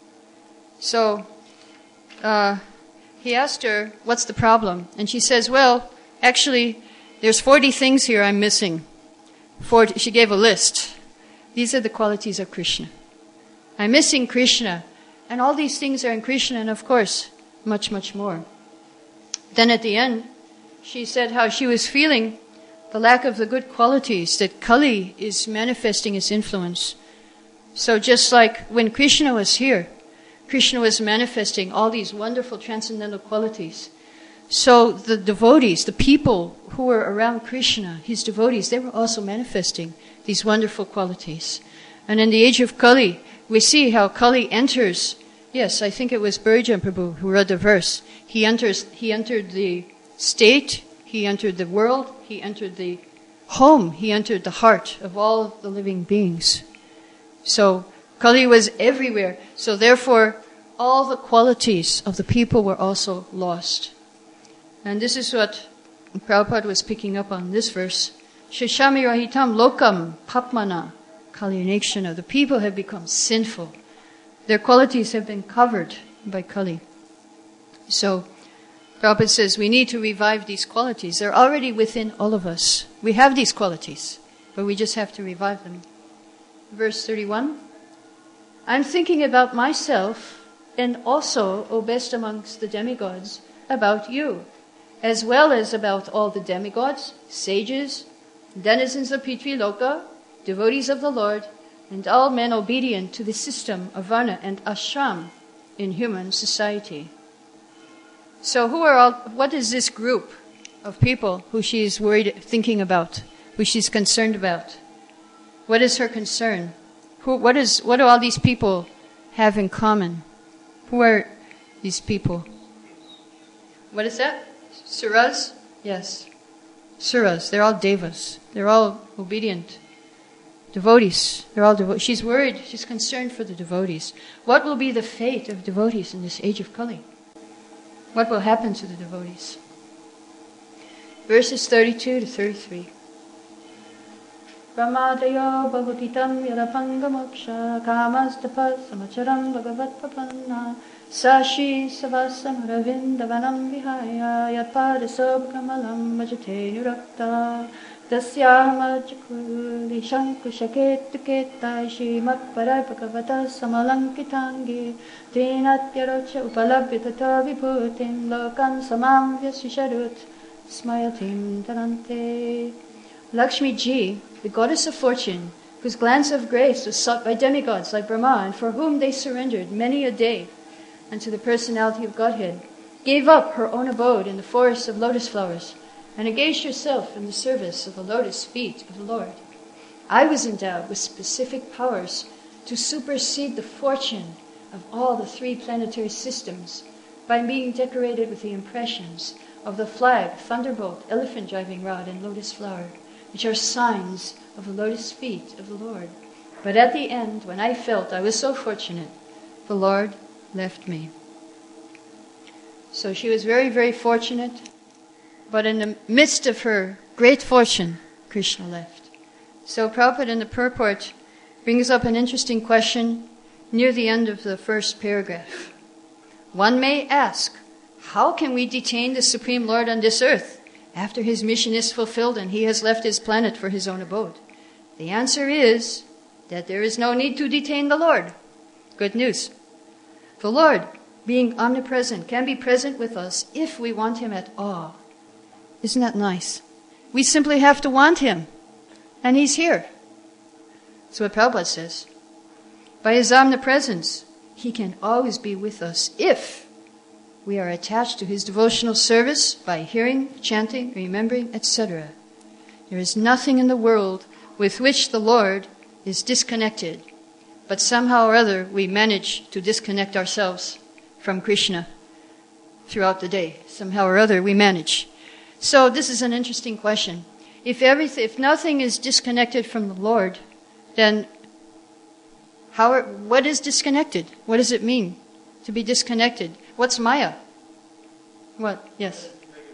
So uh, he asked her, what's the problem? And she says, well, actually, there's forty things here I'm missing. forty, she gave a list. These are the qualities of Krishna. I'm missing Krishna. And all these things are in Krishna, and of course, much, much more. Then at the end, she said how she was feeling the lack of the good qualities, that Kali is manifesting its influence. So just like when Krishna was here, Krishna was manifesting all these wonderful transcendental qualities. So the devotees, the people who were around Krishna, his devotees, they were also manifesting these wonderful qualities. And in the age of Kali, we see how Kali enters. Yes, I think it was Burijan Prabhu who read the verse. He enters. He entered the state. He entered the world. He entered the home. He entered the heart of all the living beings. So Kali was everywhere. So therefore, all the qualities of the people were also lost. And this is what Prabhupada was picking up on this verse. Shashami rahitam lokam papmana kalinekshana. The people have become sinful. Their qualities have been covered by Kali. So Prabhupada says we need to revive these qualities. They're already within all of us. We have these qualities, but we just have to revive them. Verse thirty-one. I'm thinking about myself and also, O best amongst the demigods, about you, as well as about all the demigods, sages, denizens of Prithvi Loka, devotees of the Lord, and all men obedient to the system of Varna and Ashram in human society. So who are all, what is this group of people who she is worried, thinking about, who she's concerned about? What is her concern? Who, what is, what do all these people have in common? Who are these people? What is that? Suras? Yes. Suras. They're all devas. They're all obedient Devotees, they're all devo- she's worried, she's concerned for the devotees. What will be the fate of devotees in this age of Kali? What will happen to the devotees? Verses thirty-two to thirty-three. Brahmadayo bhavutitam yadapangamoksha kamastapas samacharam bhagavat papanna sashi savasam ravindavanam vihaya yatpadasobkamalam vajate nurakta dasyahamajakuli shankushaketuketai shrimat bhagavata samalankitangi trinatyarocha upalabhyatata vibhutim lokan samam vyasisharut smayatim tarante. Lakshmi Ji, the goddess of fortune, whose glance of grace was sought by demigods like Brahma, and for whom they surrendered many a day unto the personality of Godhead, gave up her own abode in the forest of lotus flowers, and engaged herself in the service of the lotus feet of the Lord. I was endowed with specific powers to supersede the fortune of all the three planetary systems by being decorated with the impressions of the flag, thunderbolt, elephant driving rod, and lotus flower, which are signs of the lotus feet of the Lord. But at the end, when I felt I was so fortunate, the Lord left me. So she was very, very fortunate, but in the midst of her great fortune, Krishna left. So Prabhupada in the purport brings up an interesting question near the end of the first paragraph. One may ask, how can we detain the Supreme Lord on this earth after his mission is fulfilled and he has left his planet for his own abode? The answer is that there is no need to detain the Lord. Good news. The Lord, being omnipresent, can be present with us if we want him at all. Isn't that nice? We simply have to want him, and he's here. That's what Prabhupada says. By his omnipresence, he can always be with us if we are attached to his devotional service by hearing, chanting, remembering, et cetera. There is nothing in the world with which the Lord is disconnected, but somehow or other we manage to disconnect ourselves from Krishna throughout the day. Somehow or other we manage. So this is an interesting question. If everything, if nothing is disconnected from the Lord, then how are, what is disconnected? What does it mean to be disconnected? What's Maya? What? Yes.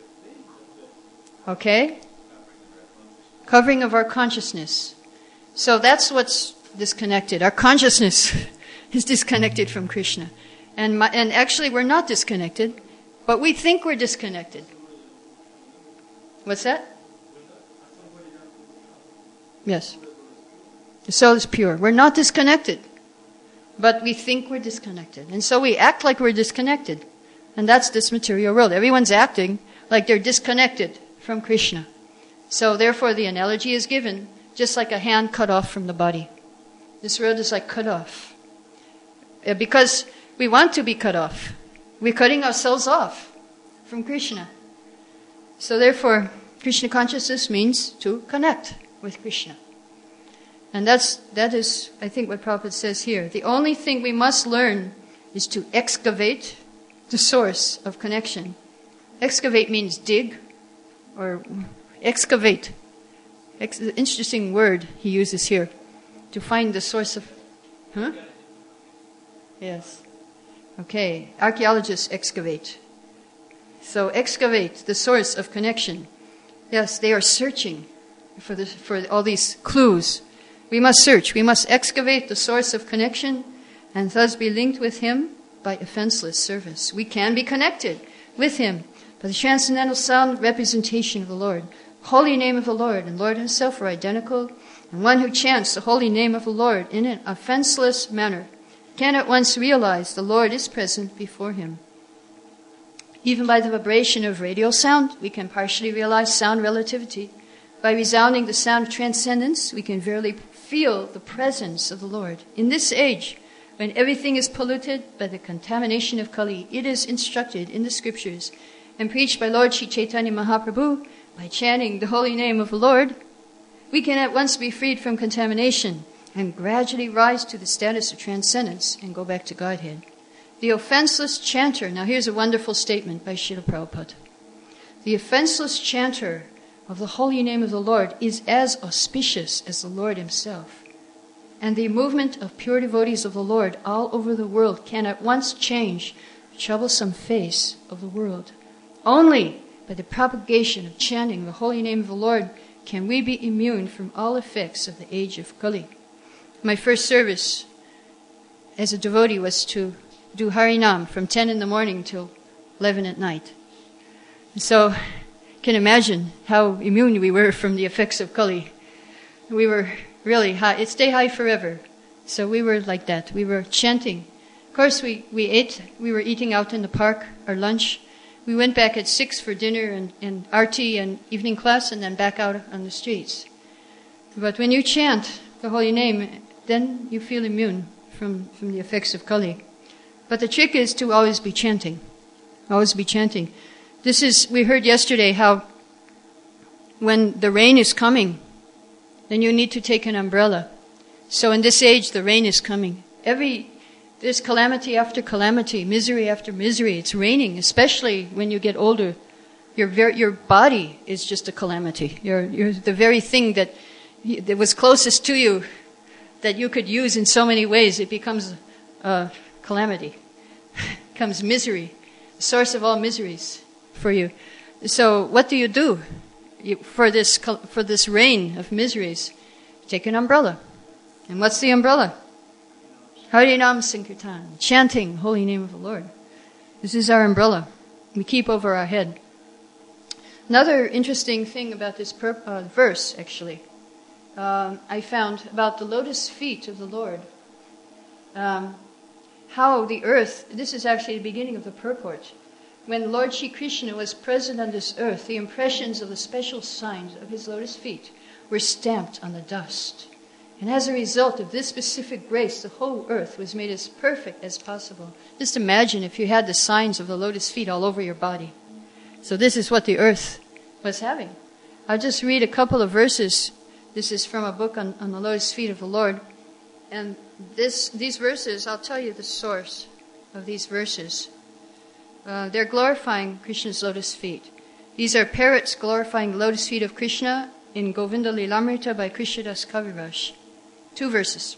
Okay. Covering of our consciousness. So that's what's disconnected. Our consciousness is disconnected from Krishna. And, my, and actually we're not disconnected, but we think we're disconnected. What's that? Yes. The soul is pure. We're not disconnected, but we think we're disconnected. And so we act like we're disconnected. And that's this material world. Everyone's acting like they're disconnected from Krishna. So therefore the analogy is given just like a hand cut off from the body. This world is like cut off. Because we want to be cut off. We're cutting ourselves off from Krishna. So therefore, Krishna consciousness means to connect with Krishna. And that's, that is, I think, what Prabhupada says here. The only thing we must learn is to excavate the source of connection. Excavate means dig, or excavate. Ex- interesting word he uses here. To find the source of... Huh? Yes. Okay. Archaeologists excavate. So excavate the source of connection. Yes, they are searching for, the, for all these clues. We must search. We must excavate the source of connection and thus be linked with him by offenseless service. We can be connected with him by the transcendental sound representation of the Lord. Holy name of the Lord and Lord himself are identical, and one who chants the holy name of the Lord in an offenseless manner can at once realize the Lord is present before him. Even by the vibration of radio sound, we can partially realize sound relativity. By resounding the sound of transcendence, we can verily feel the presence of the Lord. In this age, when everything is polluted by the contamination of Kali, it is instructed in the scriptures and preached by Lord Sri Chaitanya Mahaprabhu. By chanting the holy name of the Lord, we can at once be freed from contamination and gradually rise to the status of transcendence and go back to Godhead. The offenseless chanter, now here's a wonderful statement by Srila Prabhupada. The offenseless chanter of the holy name of the Lord is as auspicious as the Lord himself. and the movement of pure devotees of the Lord all over the world can at once change the troublesome face of the world. Only by the propagation of chanting the holy name of the Lord can we be immune from all effects of the age of Kali. My first service as a devotee was to do Harinam from ten in the morning till eleven at night. And so you can imagine how immune we were from the effects of Kali. We were really high. It stayed high forever. So we were like that. We were chanting. Of course, we, we ate. We were eating out in the park, our lunch. We went back at six for dinner and, and arti and evening class, and then back out on the streets. But when you chant the holy name, then you feel immune from, from the effects of Kali. But the trick is to always be chanting. Always be chanting. This is, we heard yesterday how when the rain is coming, then you need to take an umbrella. So in this age, the rain is coming. Every, there's calamity after calamity, misery after misery. It's raining, especially when you get older. Your ver- your body is just a calamity. You're, you're the very thing that, that was closest to you, that you could use in so many ways. It becomes a calamity. It becomes misery, the source of all miseries for you. So what do you do? You, for this for this rain of miseries, take an umbrella. And what's the umbrella? Harinam Sankirtan, chanting holy name of the Lord. This is our umbrella. We keep over our head. Another interesting thing about this per, uh, verse, actually, um, I found about the lotus feet of the Lord. Um, how the earth, this is actually the beginning of the purport. When Lord Shri Krishna was present on this earth, the impressions of the special signs of his lotus feet were stamped on the dust. And as a result of this specific grace, the whole earth was made as perfect as possible. Just imagine if you had the signs of the lotus feet all over your body. So this is what the earth was having. I'll just read a couple of verses. This is from a book on, on the lotus feet of the Lord. And this, these verses, I'll tell you the source of these verses. Uh, they're glorifying Krishna's lotus feet. These are parrots glorifying the lotus feet of Krishna in Govinda Lilamrita by Krishnadas Kaviraj. Two verses.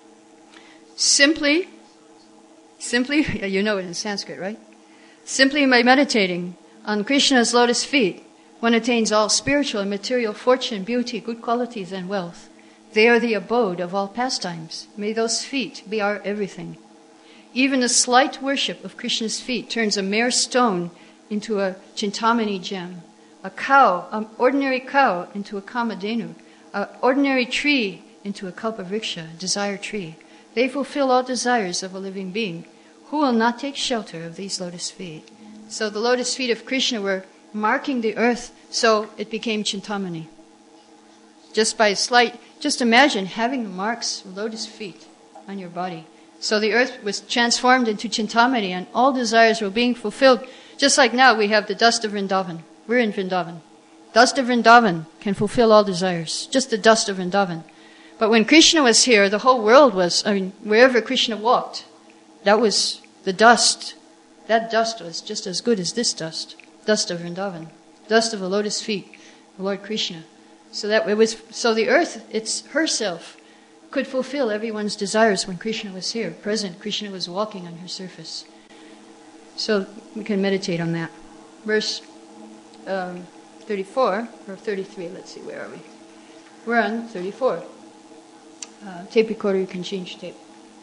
Simply, simply, you know it in Sanskrit, right? Simply by meditating on Krishna's lotus feet, one attains all spiritual and material fortune, beauty, good qualities, and wealth. They are the abode of all pastimes. May those feet be our everything. Even a slight worship of Krishna's feet turns a mere stone into a Chintamani gem, a cow, an ordinary cow into a Kamadhenu, an ordinary tree into a Kalpavriksha, a desire tree. They fulfill all desires of a living being. Who will not take shelter of these lotus feet? So the lotus feet of Krishna were marking the earth, so it became Chintamani. Just by a slight, just imagine having the marks of lotus feet on your body. So the earth was transformed into Chintamani and all desires were being fulfilled. Just like now we have the dust of Vrindavan. We're in Vrindavan. Dust of Vrindavan can fulfill all desires. Just the dust of Vrindavan. But when Krishna was here, the whole world was, I mean, wherever Krishna walked, that was the dust. That dust was just as good as this dust. Dust of Vrindavan. Dust of the lotus feet of Lord Krishna. So that it was, so the earth, it's herself, could fulfill everyone's desires when Krishna was here, present. Krishna was walking on her surface. So we can meditate on that. Verse um, thirty-four, or thirty-three, let's see, where are we? We're on thirty-four. Uh, tape recorder, you can change tape.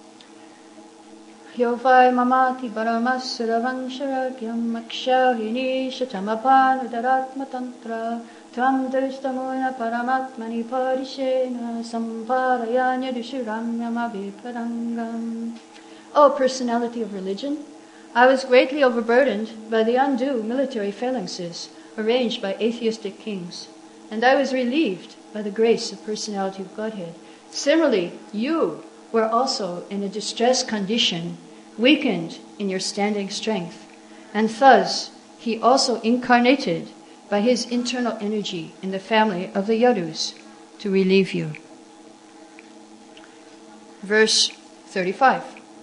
Yovai mamati paramasuravan sharagyam makshahini shatamapan udaratma tantra Tvam daristamuna paramatmani parishena samparayanya dushiramyam aviparangam. O personality of religion, I was greatly overburdened by the undue military phalanxes arranged by atheistic kings, and I was relieved by the grace of personality of Godhead. Similarly, you were also in a distressed condition, weakened in your standing strength, and thus he also incarnated by his internal energy in the family of the Yadus to relieve you. Verse thirty-five.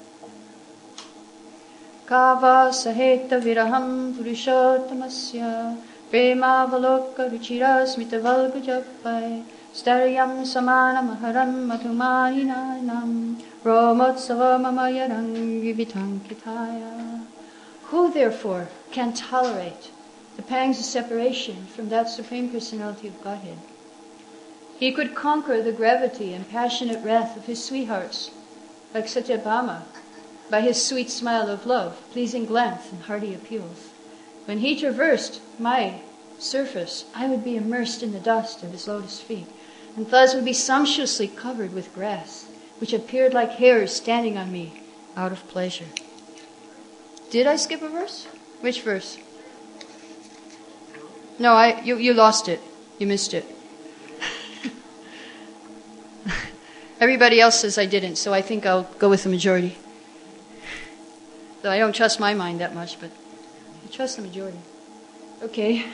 Kava saheta viraham purushottamasya prema valoka ruchira smita valgujapai Starayam samana maharam madhumaninanam Romotsava mamayaram vivitankitaya. Who therefore can tolerate the pangs of separation from that Supreme Personality of Godhead? He could conquer the gravity and passionate wrath of his sweethearts, like Satyabhama, by his sweet smile of love, pleasing glance, and hearty appeals. When he traversed my surface, I would be immersed in the dust of his lotus feet, and thus would be sumptuously covered with grass, which appeared like hairs standing on me out of pleasure. Did I skip a verse? Which verse? No, I you, you lost it. You missed it. Everybody else says I didn't, so I think I'll go with the majority. Though I don't trust my mind that much, but I trust the majority. Okay.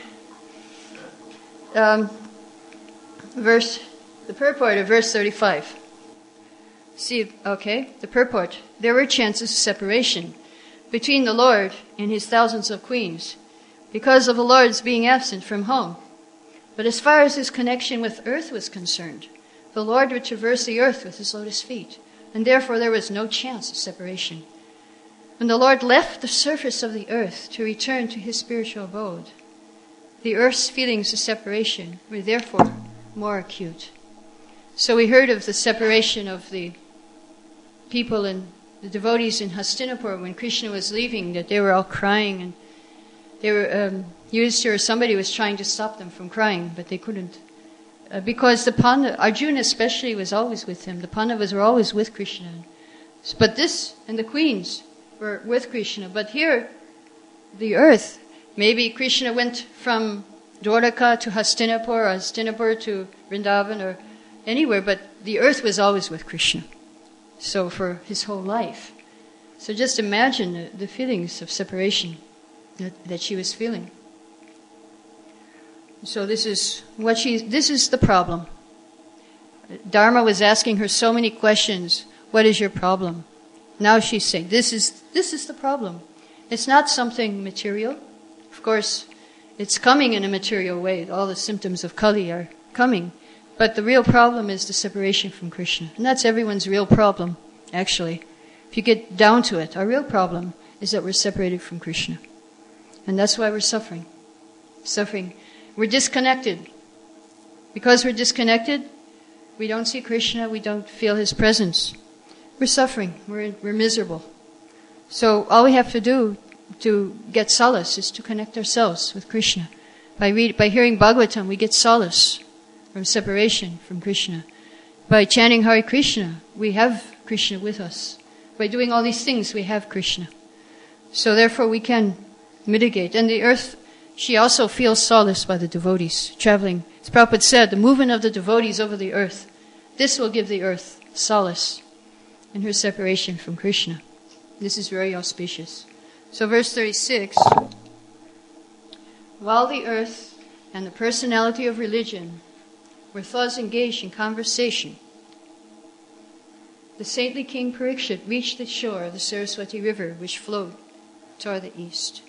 Um, verse, the purport of verse thirty-five. See, okay, the purport. There were chances of separation between the Lord and his thousands of queens because of the Lord's being absent from home. But as far as his connection with earth was concerned, the Lord would traverse the earth with his lotus feet, and therefore there was no chance of separation. When the Lord left the surface of the earth to return to his spiritual abode, the earth's feelings of separation were therefore more acute. So we heard of the separation of the people and the devotees in Hastinapur when Krishna was leaving, that they were all crying, and they were um, used to, or somebody was trying to stop them from crying, but they couldn't. Uh, because the Pandavas, Arjuna especially, was always with him. The Pandavas were always with Krishna. But this, and the queens were with Krishna. But here, the earth, maybe Krishna went from Dwaraka to Hastinapur, or Hastinapur to Vrindavan, or anywhere, but the earth was always with Krishna. So for his whole life. So just imagine the, the feelings of separation that, that she was feeling. So this is what she. This is the problem. Dharma was asking her so many questions. What is your problem? Now she's saying, this is this is the problem. It's not something material. Of course, it's coming in a material way. All the symptoms of Kali are coming. But the real problem is the separation from Krishna. And that's everyone's real problem, actually. If you get down to it, our real problem is that we're separated from Krishna. And that's why we're suffering. Suffering. We're disconnected. Because we're disconnected, we don't see Krishna, we don't feel his presence. We're suffering. We're, we're miserable. So all we have to do to get solace is to connect ourselves with Krishna. By, read, by hearing Bhagavatam, we get solace from separation from Krishna. By chanting Hare Krishna, we have Krishna with us. By doing all these things, we have Krishna. So therefore we can mitigate. And the earth, she also feels solace by the devotees traveling. As Prabhupada said, the movement of the devotees over the earth, this will give the earth solace in her separation from Krishna. This is very auspicious. So verse thirty-six, while the earth and the personality of religion were thus engaged in conversation, the saintly King Parikshit reached the shore of the Saraswati River, which flowed toward the east.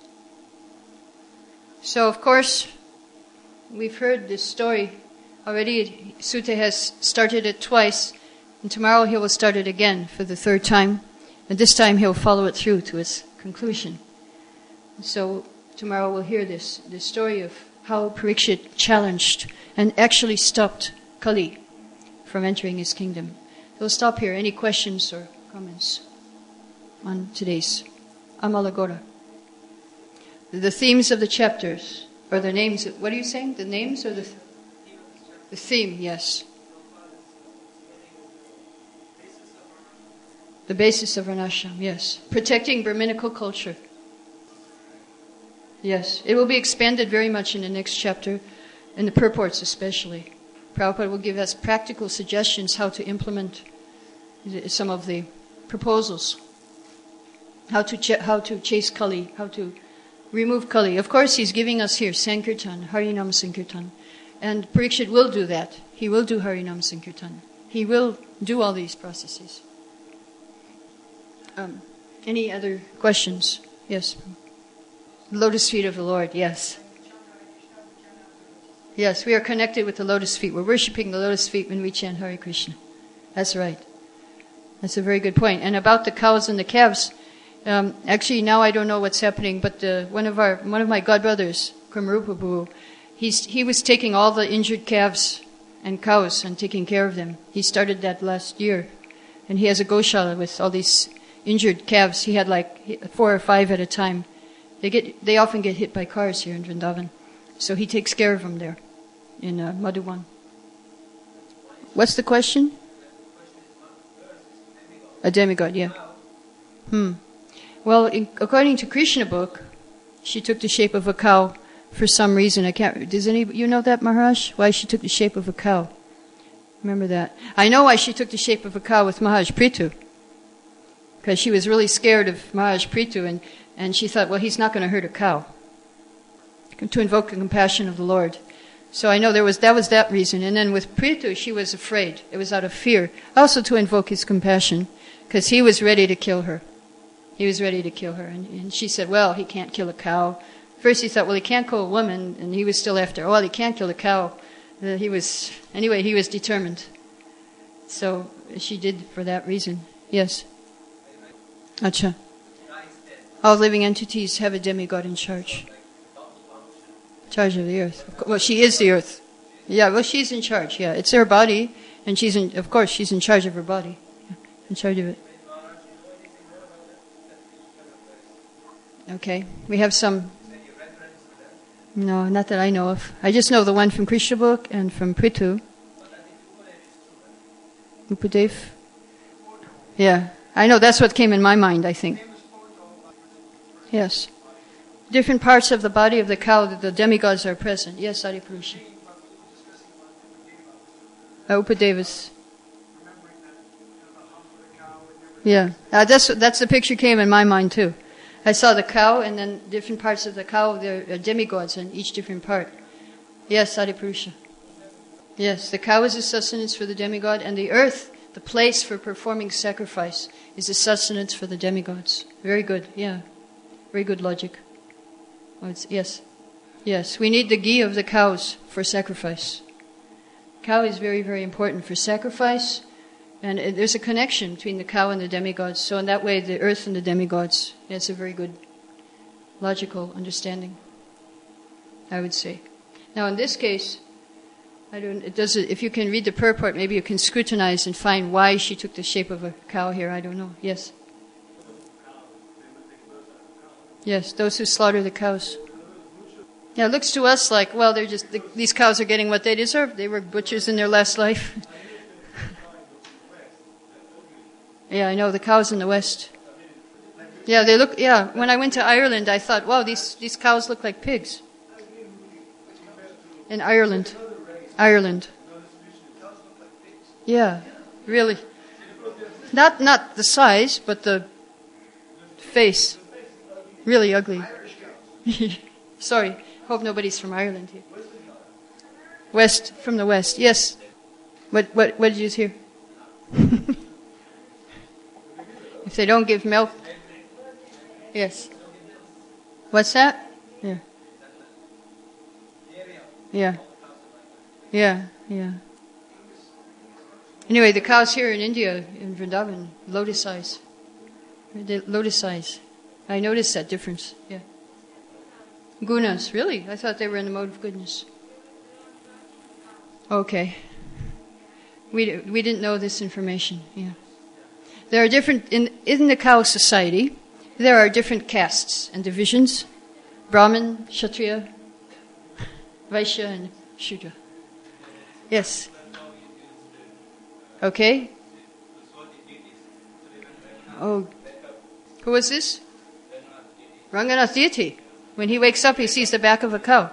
So, of course, we've heard this story already. Sutta has started it twice, and tomorrow he will start it again for the third time, and this time he'll follow it through to its conclusion. So tomorrow we'll hear this, this story of how Parikshit challenged and actually stopped Kali from entering his kingdom. We'll stop here. Any questions or comments on today's Amalagora? The themes of the chapters, or the names, what are you saying? The names or the, th- the theme, yes. The basis of Varnashram, yes. Protecting Brahminical culture. Yes, it will be expanded very much in the next chapter, in the purports especially. Prabhupada will give us practical suggestions how to implement some of the proposals. How to ch- how to chase Kali, how to remove Kali. Of course, he's giving us here Sankirtan, Harinam Sankirtan. And Parikshit will do that. He will do Harinam Sankirtan. He will do all these processes. Um, any other questions? Yes. Lotus feet of the Lord, yes. Yes, we are connected with the lotus feet. We're worshipping the lotus feet when we chant Hare Krishna. That's right. That's a very good point. And about the cows and the calves, um, actually now I don't know what's happening, but uh, one of our one of my godbrothers, Kumarupa Prabhu, he's he was taking all the injured calves and cows and taking care of them. He started that last year, and he has a goshala with all these injured calves. He had like four or five at a time. They get they often get hit by cars here in Vrindavan, so he takes care of them there in uh, Madhuban. What's the question? A demigod, yeah. Hmm. Well, in, according to Krishna book, she took the shape of a cow for some reason. I can't. Does any you know that, Maharaj? Why she took the shape of a cow? Remember that? I know why she took the shape of a cow with Maharaj Prithu, because she was really scared of Maharaj Prithu, and and she thought, well, he's not going to hurt a cow. To invoke the compassion of the Lord. So I know there was that was that reason. And then with Prithu, she was afraid. It was out of fear, also to invoke his compassion, because he was ready to kill her. He was ready to kill her, and, and she said, well, he can't kill a cow. First he thought, well, he can't kill a woman, and he was still after, well, he can't kill a cow. Uh, he was, anyway, he was determined. So she did for that reason. Yes. Acha. All living entities have a demigod in charge. Charge of the earth. Well, she is the earth. Yeah, well, she's in charge, yeah. It's her body, and she's in, of course, she's in charge of her body. Yeah, in charge of it. Okay, we have some... No, not that I know of. I just know the one from Krishna book and from Prithu. Upadev. Yeah, I know that's what came in my mind, I think. Yes. Different parts of the body of the cow, the demigods are present. Yes, Adipurusha. Uh, Upadevas. Yeah, uh, that's that's the picture came in my mind too. I saw the cow, and then different parts of the cow, there are demigods in each different part. Yes, Adipurusha. Yes, the cow is a sustenance for the demigod, and the earth, the place for performing sacrifice, is a sustenance for the demigods. Very good, yeah. Very good logic. Oh, it's, yes. Yes, we need the ghee of the cows for sacrifice. Cow is very, very important for sacrifice, and it, there's a connection between the cow and the demigods. So in that way, the earth and the demigods, that's a very good logical understanding, I would say. Now in this case, I don't, it does, if you can read the purport, maybe you can scrutinize and find why she took the shape of a cow here. I don't know. Yes. Yes, those who slaughter the cows. Yeah, it looks to us like, well, they're just the, these cows are getting what they deserve. They were butchers in their last life. Yeah, I know, the cows in the West. Yeah, they look, yeah, when I went to Ireland, I thought, wow, these, these cows look like pigs. In Ireland. Ireland. Yeah, really. Not not the size, but the face. Really ugly. Sorry, hope nobody's from Ireland here. West, from the West, yes. What what what did you hear? If they don't give milk, yes. What's that? Yeah. Yeah. Yeah, yeah. Anyway, the cows here in India, in Vrindavan, lotus eyes. They, lotus eyes. I noticed that difference, yeah. Gunas, really? I thought they were in the mode of goodness. Okay. We we didn't know this information, yeah. There are different, in, in the cow society, there are different castes and divisions. Brahmin, Kshatriya, Vaishya, and Shudra. Yes. Okay. Oh, who is this? Ranganath deity. When he wakes up, he sees the back of a cow.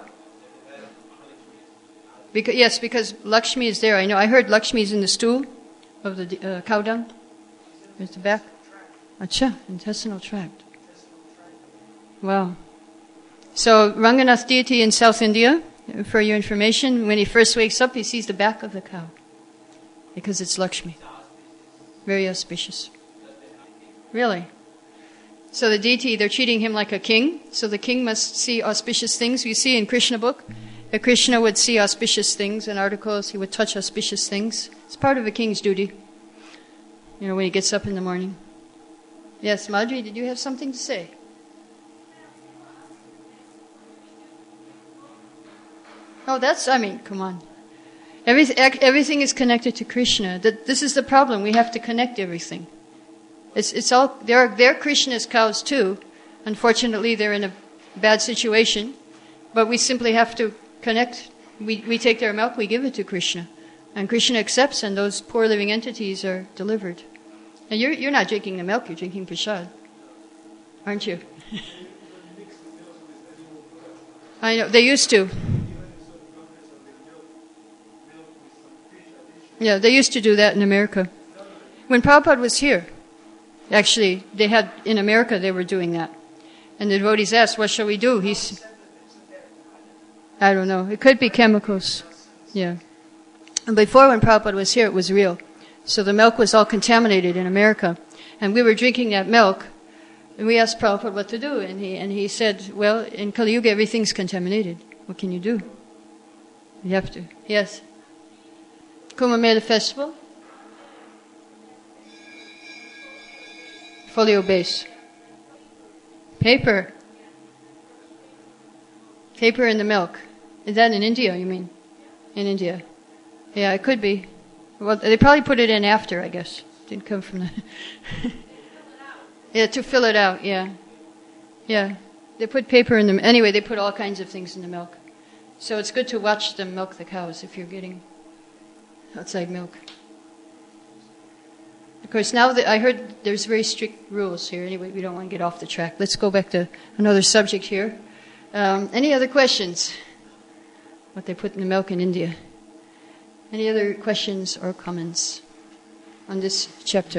Because, yes, because Lakshmi is there. I know. I heard Lakshmi is in the stool of the uh, cow dung. There's the back. Acha, intestinal tract. Wow. So Ranganath deity in South India, for your information, when he first wakes up, he sees the back of the cow. Because it's Lakshmi. Very auspicious. Really? So the deity, they're treating him like a king. So the king must see auspicious things. You see in Krishna book, that Krishna would see auspicious things in articles, he would touch auspicious things. It's part of a king's duty, you know, when he gets up in the morning. Yes, Madhuri, did you have something to say? Oh, that's, I mean, come on. Everything, everything is connected to Krishna. This is the problem. We have to connect everything. It's, it's all, they're, they're Krishna's cows too. Unfortunately, they're in a bad situation. But we simply have to connect. We, we take their milk, we give it to Krishna. And Krishna accepts, and those poor living entities are delivered. And you're, you're not drinking the milk, you're drinking prasad. Aren't you? I know, they used to. Yeah, they used to do that in America. When Prabhupada was here, actually, they had, in America, they were doing that. And the devotees asked, what shall we do? He's, I don't know. It could be chemicals. Yeah. And before, when Prabhupada was here, it was real. So the milk was all contaminated in America. And we were drinking that milk, and we asked Prabhupada what to do. And he, and he said, well, in Kali Yuga, everything's contaminated. What can you do? You have to. Yes. Kumbh Mela Festival? Folio base. Paper. Paper in the milk. Is that in India, you mean? In India. Yeah, it could be. Well, they probably put it in after, I guess. Didn't come from the... Yeah, to fill it out, yeah. Yeah. They put paper in the... Anyway, they put all kinds of things in the milk. So it's good to watch them milk the cows if you're getting outside milk. Of course, now that I heard there's very strict rules here. Anyway, we don't want to get off the track. Let's go back to another subject here. Um, any other questions? What they put in the milk in India. Any other questions or comments on this chapter?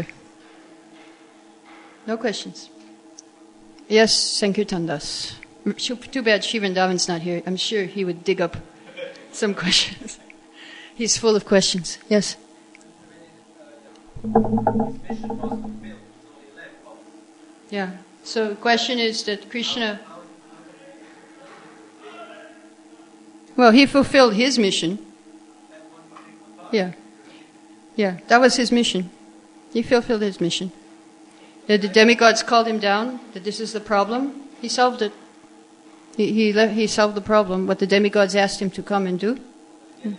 No questions? Yes, Sankirtan Das. Too bad Shri Vrindavan's not here. I'm sure he would dig up some questions. He's full of questions. Yes? Yeah. So the question is that Krishna... Well, he fulfilled his mission. Yeah. Yeah, that was his mission. He fulfilled his mission. The demigods called him down, that this is the problem. He solved it. He he, le- he solved the problem, what the demigods asked him to come and do. Hmm.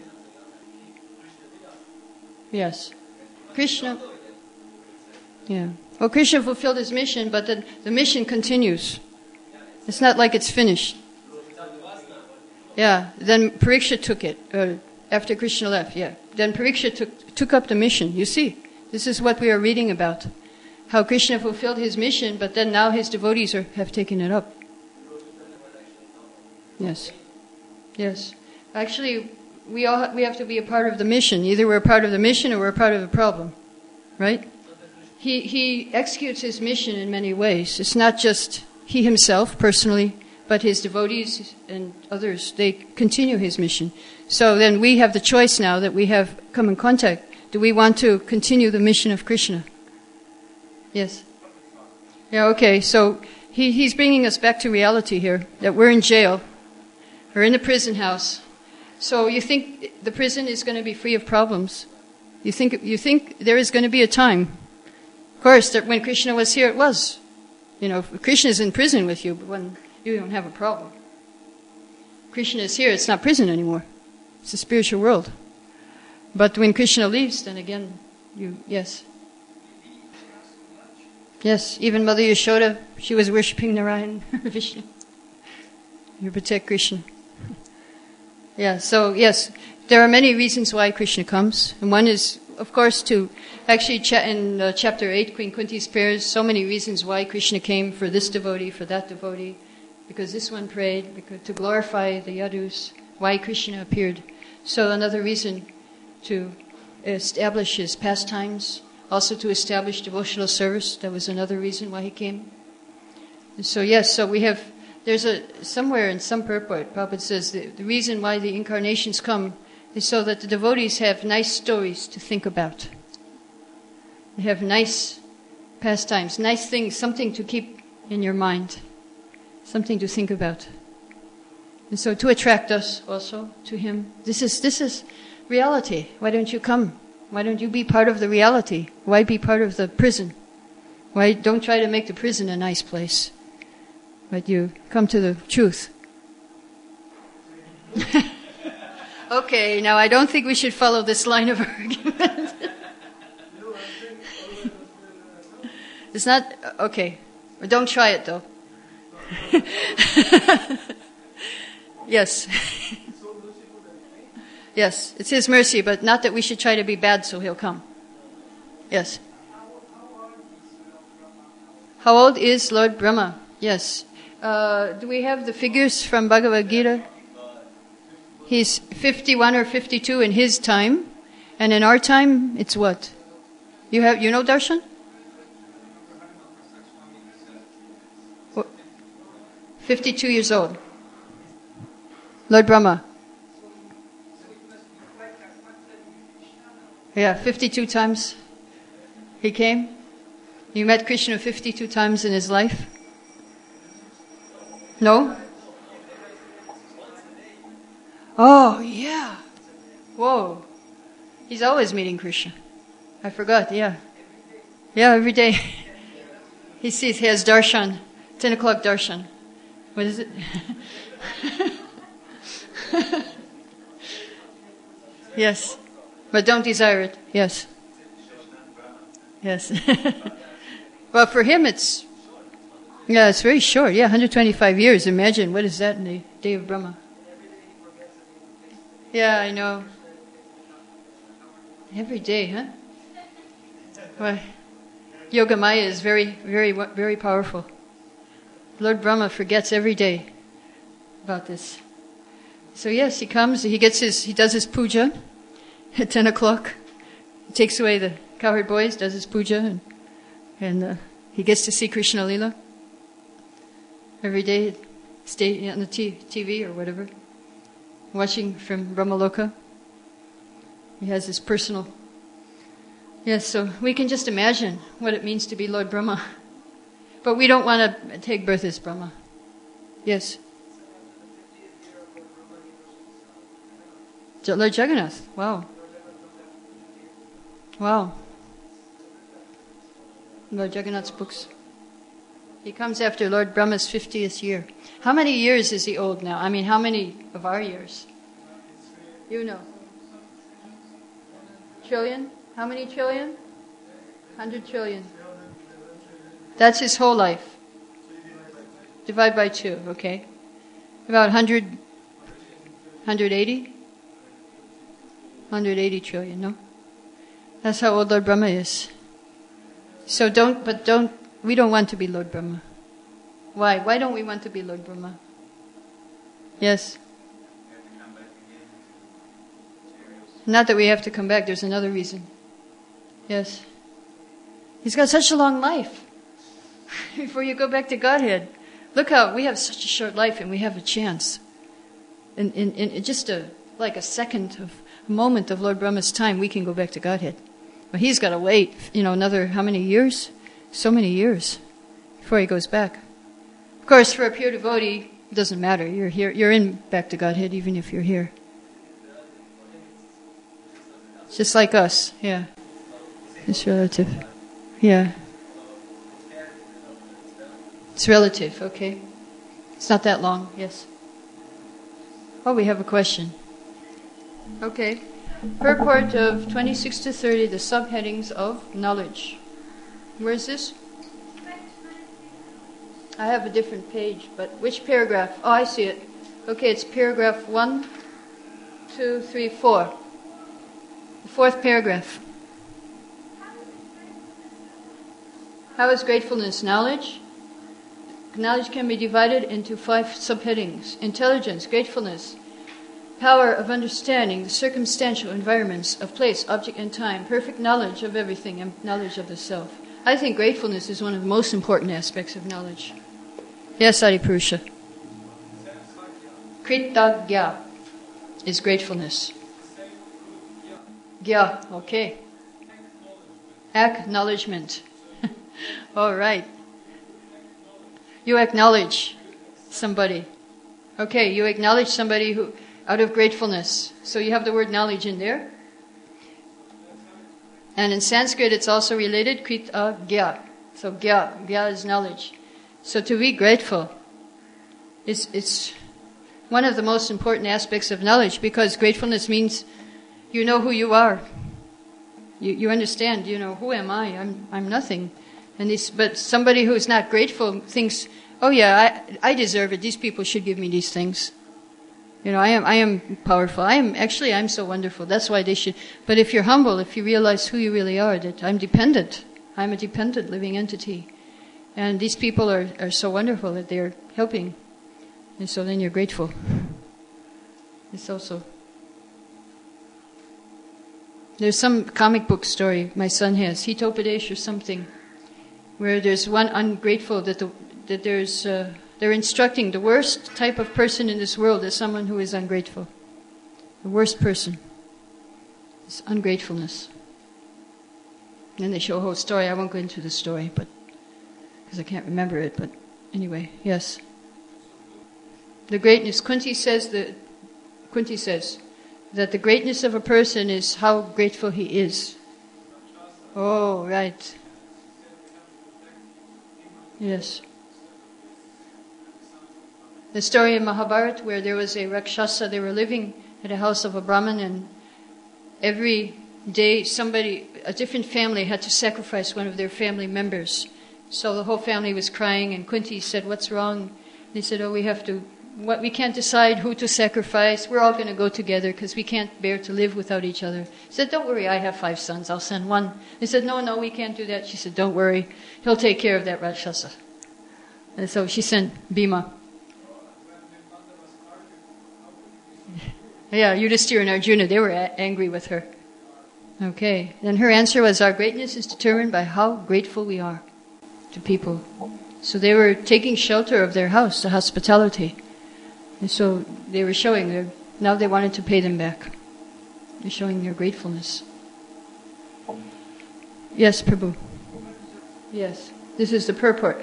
Yes. Krishna. Yeah. Well, Krishna fulfilled his mission, but the, the mission continues. It's not like it's finished. Yeah. Then Pariksha took it, uh, after Krishna left, yeah. Then Pariksha took, took up the mission. You see, this is what we are reading about. How Krishna fulfilled his mission, but then now his devotees are, have taken it up. Yes. Yes. Actually, we all ha- we have to be a part of the mission. Either we're a part of the mission or we're a part of the problem. Right? He he executes his mission in many ways. It's not just he himself personally, but his devotees and others, they continue his mission. So then we have the choice now that we have come in contact. Do we want to continue the mission of Krishna? Yes. Yeah, okay. So he, he's bringing us back to reality here, that we're in jail. We're in the prison house. So you think the prison is going to be free of problems? You think you think there is going to be a time? Of course, that when Krishna was here, it was. You know, Krishna is in prison with you, but when you don't have a problem. Krishna is here, it's not prison anymore. It's a spiritual world. But when Krishna leaves, then again, you, yes. Yes, even Mother Yashoda, she was worshipping Narayan, Vishnu. You protect Krishna. Yeah, so yes, there are many reasons why Krishna comes. And one is, of course, to actually cha- in uh, chapter eight, Queen Kunti's prayers, so many reasons why Krishna came for this devotee, for that devotee, because this one prayed, because to glorify the Yadus, why Krishna appeared. So another reason to establish his pastimes, also to establish devotional service, that was another reason why he came. And so yes, so we have, there's a, somewhere in some purport, Prabhupada says the, the reason why the incarnations come is so that the devotees have nice stories to think about. They have nice pastimes, nice things, something to keep in your mind, something to think about. And so to attract us also to Him. This is this is reality. Why don't you come? Why don't you be part of the reality? Why be part of the prison? Why don't try to make the prison a nice place? But you come to the truth. Okay, now I don't think we should follow this line of argument. It's not, okay. Don't try it though. Yes. Yes, it's His mercy, but not that we should try to be bad so He'll come. Yes. How old is Lord Brahma? Yes. Uh, do we have the figures from Bhagavad Gita? He's fifty-one or fifty-two in his time, and in our time, it's what? You have, you know Darshan? What? fifty-two years old. Lord Brahma. Yeah, fifty-two times he came. You met Krishna fifty-two times in his life? No? Oh, yeah. Whoa. He's always meeting Krishna. I forgot, yeah. Yeah, every day. He sees, he has darshan, ten o'clock darshan. What is it? Yes. But don't desire it. Yes. Yes. Well, for him it's, yeah, it's very short. Yeah, one hundred twenty-five years. Imagine, what is that in the day of Brahma? Yeah, I know. Every day, huh? Well, Yoga Maya is very, very, very powerful. Lord Brahma forgets every day about this. So yes, he comes, he gets his, he does his puja at ten o'clock. He takes away the cowherd boys, does his puja, and, and uh, he gets to see Krishna Lila. Every day, stay on the t- TV or whatever, watching from Brahmaloka. He has his personal. Yes, so we can just imagine what it means to be Lord Brahma. But we don't want to take birth as Brahma. Yes. Lord Jagannath. Wow. Wow. Lord Jagannath's books. He comes after Lord Brahma's fiftieth year. How many years is he old now? I mean, how many of our years? You know. Trillion? How many trillion? Hundred trillion. That's his whole life. Divide by two, okay. About one hundred, one hundred eighty? one hundred eighty trillion, no? That's how old Lord Brahma is. So don't, but don't, we don't want to be Lord Brahma. Why? Why don't we want to be Lord Brahma? Yes? Not that we have to come back, there's another reason. Yes? He's got such a long life. Before you go back to Godhead. Look how, we have such a short life and we have a chance. In, in, in just a, like a second of, a moment of Lord Brahma's time, we can go back to Godhead. But he's got to wait, you know, another, how many years? So many years before he goes back. Of course, for a pure devotee, it doesn't matter. You're here, you're in back to Godhead even if you're here. It's just like us, yeah. It's relative. Yeah. It's relative, okay. It's not that long, yes. Oh, we have a question. Okay. Purport of twenty-six to thirty, the subheadings of knowledge. Where is this? I have a different page, but which paragraph? Oh, I see it. Okay, it's paragraph one, two, three, four. The fourth paragraph. How is gratefulness knowledge? Knowledge can be divided into five subheadings. Intelligence, gratefulness, power of understanding the circumstantial environments of place, object, and time, perfect knowledge of everything, and knowledge of the self. I think gratefulness is one of the most important aspects of knowledge. Yes, Adipurusha. Kritagya is gratefulness. Gya, okay. Acknowledgement. All right. You acknowledge somebody. Okay, you acknowledge somebody who, out of gratefulness. So you have the word knowledge in there. And in Sanskrit, it's also related, kritagya. So gya, gya is knowledge. So to be grateful, it's, it's one of the most important aspects of knowledge, because gratefulness means you know who you are. You, you understand, you know, who am I? I'm, I'm nothing. And this, but somebody who's not grateful thinks, oh yeah, I, I deserve it. These people should give me these things. You know, I am, I am powerful. I am, actually, I'm so wonderful. That's why they should. But if you're humble, if you realize who you really are, that I'm dependent. I'm a dependent living entity. And these people are, are so wonderful that they're helping. And so then you're grateful. It's also... There's some comic book story my son has, Hitopadesh or something, where there's one ungrateful that the, that there's uh, they're instructing the worst type of person in this world is someone who is ungrateful. The worst person is ungratefulness. And they show a whole story. I won't go into the story, but because I can't remember it. But anyway, yes. The greatness. Kunti says that. Kunti says. that the greatness of a person is how grateful he is. Oh, right. Yes. The story in Mahabharata where there was a Rakshasa, they were living at a house of a Brahmin, and every day somebody, a different family had to sacrifice one of their family members. So the whole family was crying, and Kunti said, "What's wrong?" They said, "Oh, we have to What we can't decide who to sacrifice. We're all going to go together because we can't bear to live without each other." He said, "Don't worry, I have five sons. I'll send one." They said, "No, no, we can't do that." She said, "Don't worry. He'll take care of that Rakshasa." And so she sent Bhima. Yeah, Yudhishthira and Arjuna, they were a- angry with her. Okay. Then her answer was, our greatness is determined by how grateful we are to people. So they were taking shelter of their house, the hospitality. And so they were showing their, now they wanted to pay them back. They're showing their gratefulness. Yes, Prabhu. Yes, this is the purport.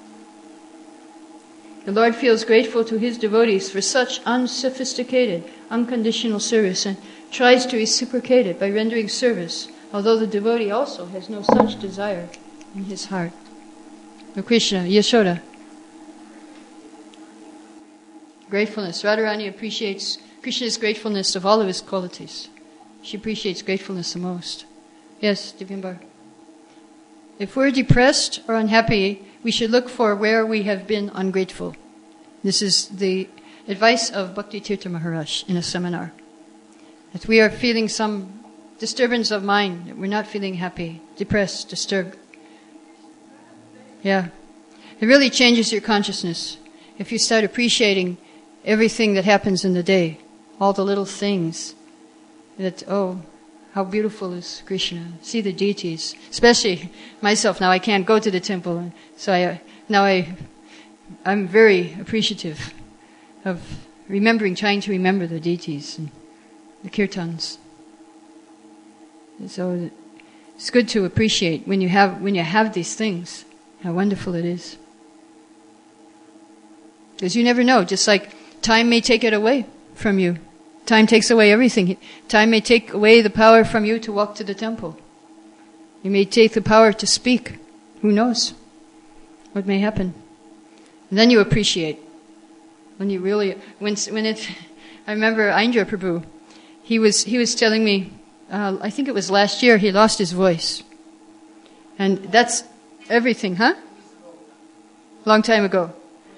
The Lord feels grateful to His devotees for such unsophisticated, unconditional service and tries to reciprocate it by rendering service, although the devotee also has no such desire in his heart. O Krishna, Yashoda. Gratefulness. Radharani appreciates Krishna's gratefulness of all of his qualities. She appreciates gratefulness the most. Yes, Divyambar. If we're depressed or unhappy, we should look for where we have been ungrateful. This is the advice of Bhakti Tirtha Maharaj in a seminar. If we are feeling some disturbance of mind, that we're not feeling happy, depressed, disturbed. Yeah. It really changes your consciousness. If you start appreciating everything that happens in the day, all the little things, that, oh, how beautiful is Krishna. See the deities. Especially myself now, I can't go to the temple. So I, now I, I'm very appreciative of remembering, trying to remember the deities and the kirtans. And so it's good to appreciate when you have, when you have these things, how wonderful it is. Because you never know, just like time may take it away from you. Time takes away everything. Time may take away the power from you to walk to the temple. You may take the power to speak. Who knows what may happen? And then you appreciate. When you really, when when it, I remember Indra Prabhu. He was he was telling me, uh, I think it was last year, he lost his voice, and that's everything, huh? Long time ago.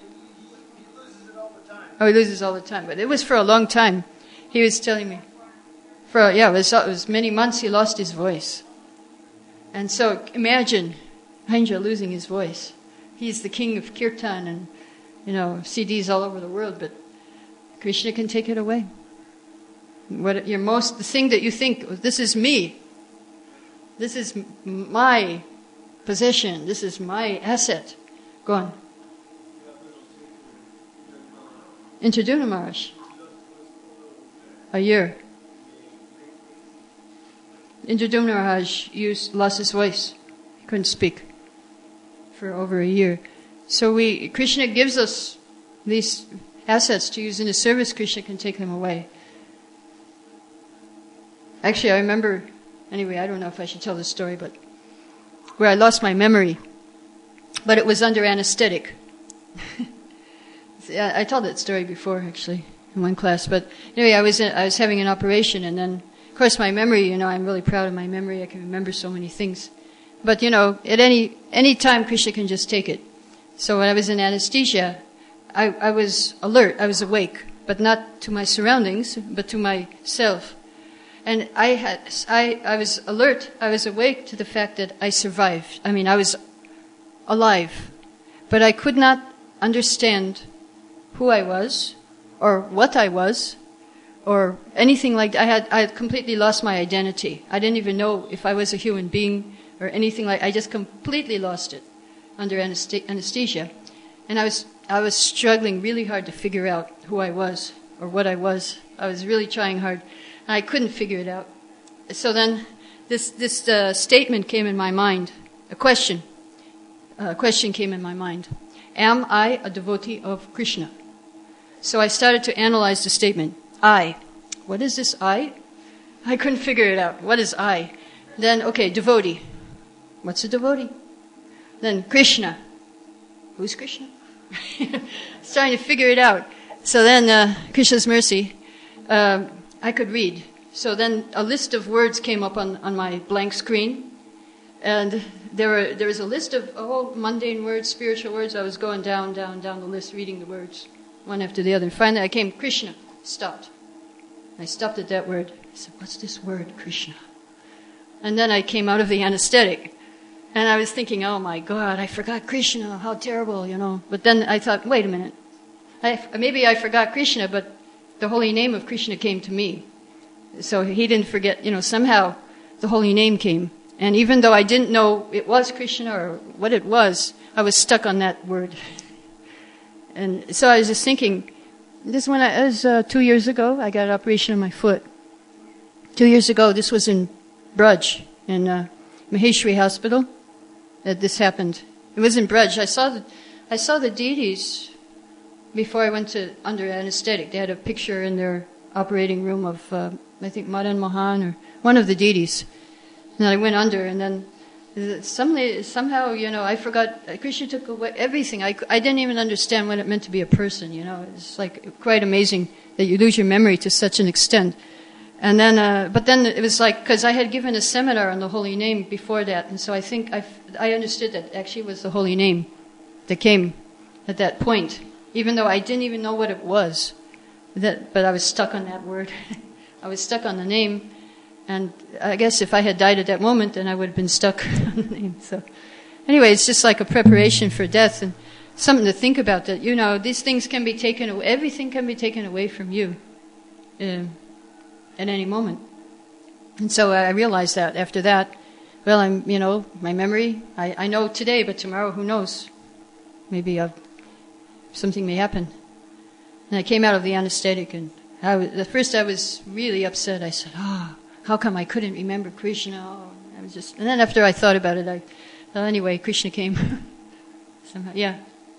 Oh, he loses all the time. But it was for a long time. He was telling me. For, yeah, it was, it was many months he lost his voice. And so imagine Indra losing his voice. He's the king of kirtan and, you know, C Ds all over the world, but Krishna can take it away. What your most, the thing that you think, this is me. This is my possession. This is my asset. Go on. Interduna Maharaj. A year. Interduna Maharaj used, lost his voice. He couldn't speak for over a year. So we, Krishna gives us these assets to use in his service, Krishna can take them away. Actually, I remember, anyway, I don't know if I should tell this story, but where I lost my memory, but it was under anesthetic. I told that story before, actually, in one class. But anyway, I was in, I was having an operation, and then, of course, my memory. You know, I'm really proud of my memory. I can remember so many things. But you know, at any any time, Krishna can just take it. So when I was in anesthesia, I, I was alert. I was awake, but not to my surroundings, but to myself. And I had, I, I was alert, I was awake to the fact that I survived. I mean, I was alive. But I could not understand who I was, or what I was, or anything like that. I had, I had completely lost my identity. I didn't even know if I was a human being, or anything like, I just completely lost it under anesthesia. And I was, I was struggling really hard to figure out who I was, or what I was. I was really trying hard. I couldn't figure it out. So then this this uh, statement came in my mind, a question. A question came in my mind. Am I a devotee of Krishna? So I started to analyze the statement. I. What is this I? I couldn't figure it out. What is I? Then, okay, devotee. What's a devotee? Then Krishna. Who's Krishna? I was trying to figure it out. So then, uh, Krishna's mercy, uh, I could read. So then a list of words came up on, on my blank screen. And there were there was a list of all mundane words, spiritual words. I was going down, down, down the list, reading the words, one after the other. And finally I came, Krishna, stopped. I stopped at that word. I said, what's this word, Krishna? And then I came out of the anesthetic. And I was thinking, oh my God, I forgot Krishna, how terrible, you know. But then I thought, wait a minute. I, maybe I forgot Krishna, but the holy name of Krishna came to me. So he didn't forget, you know, somehow the holy name came. And even though I didn't know it was Krishna or what it was, I was stuck on that word. And so I was just thinking, this when I, it was uh, two years ago, I got an operation on my foot. Two years ago, this was in Braj, in uh, Maheshwari Hospital, that this happened. It was in Braj. I saw the, I saw the deities before I went to under anesthetic. They had a picture in their operating room of, uh, I think, Madan Mohan or one of the deities. And I went under, and then suddenly, somehow, you know, I forgot, Krishna took away everything. I, I didn't even understand what it meant to be a person, you know. It's like quite amazing that you lose your memory to such an extent. And then, uh, but then it was like, because I had given a seminar on the holy name before that, and so I think I, I understood that actually it was the holy name that came at that point, even though I didn't even know what it was. That, but I was stuck on that word. I was stuck on the name, and I guess if I had died at that moment, then I would have been stuck on the name. So, anyway, it's just like a preparation for death, and something to think about. That you know, these things can be taken away. Everything can be taken away from you. Uh, at any moment. And so I realized that after that, well, I'm, you know, my memory, I, I know today, but tomorrow, who knows? Maybe I've, something may happen. And I came out of the anesthetic, and I was, at first I was really upset. I said, oh, how come I couldn't remember Krishna? Oh, I was just, and then after I thought about it, I, well, anyway, Krishna came. Somehow, yeah.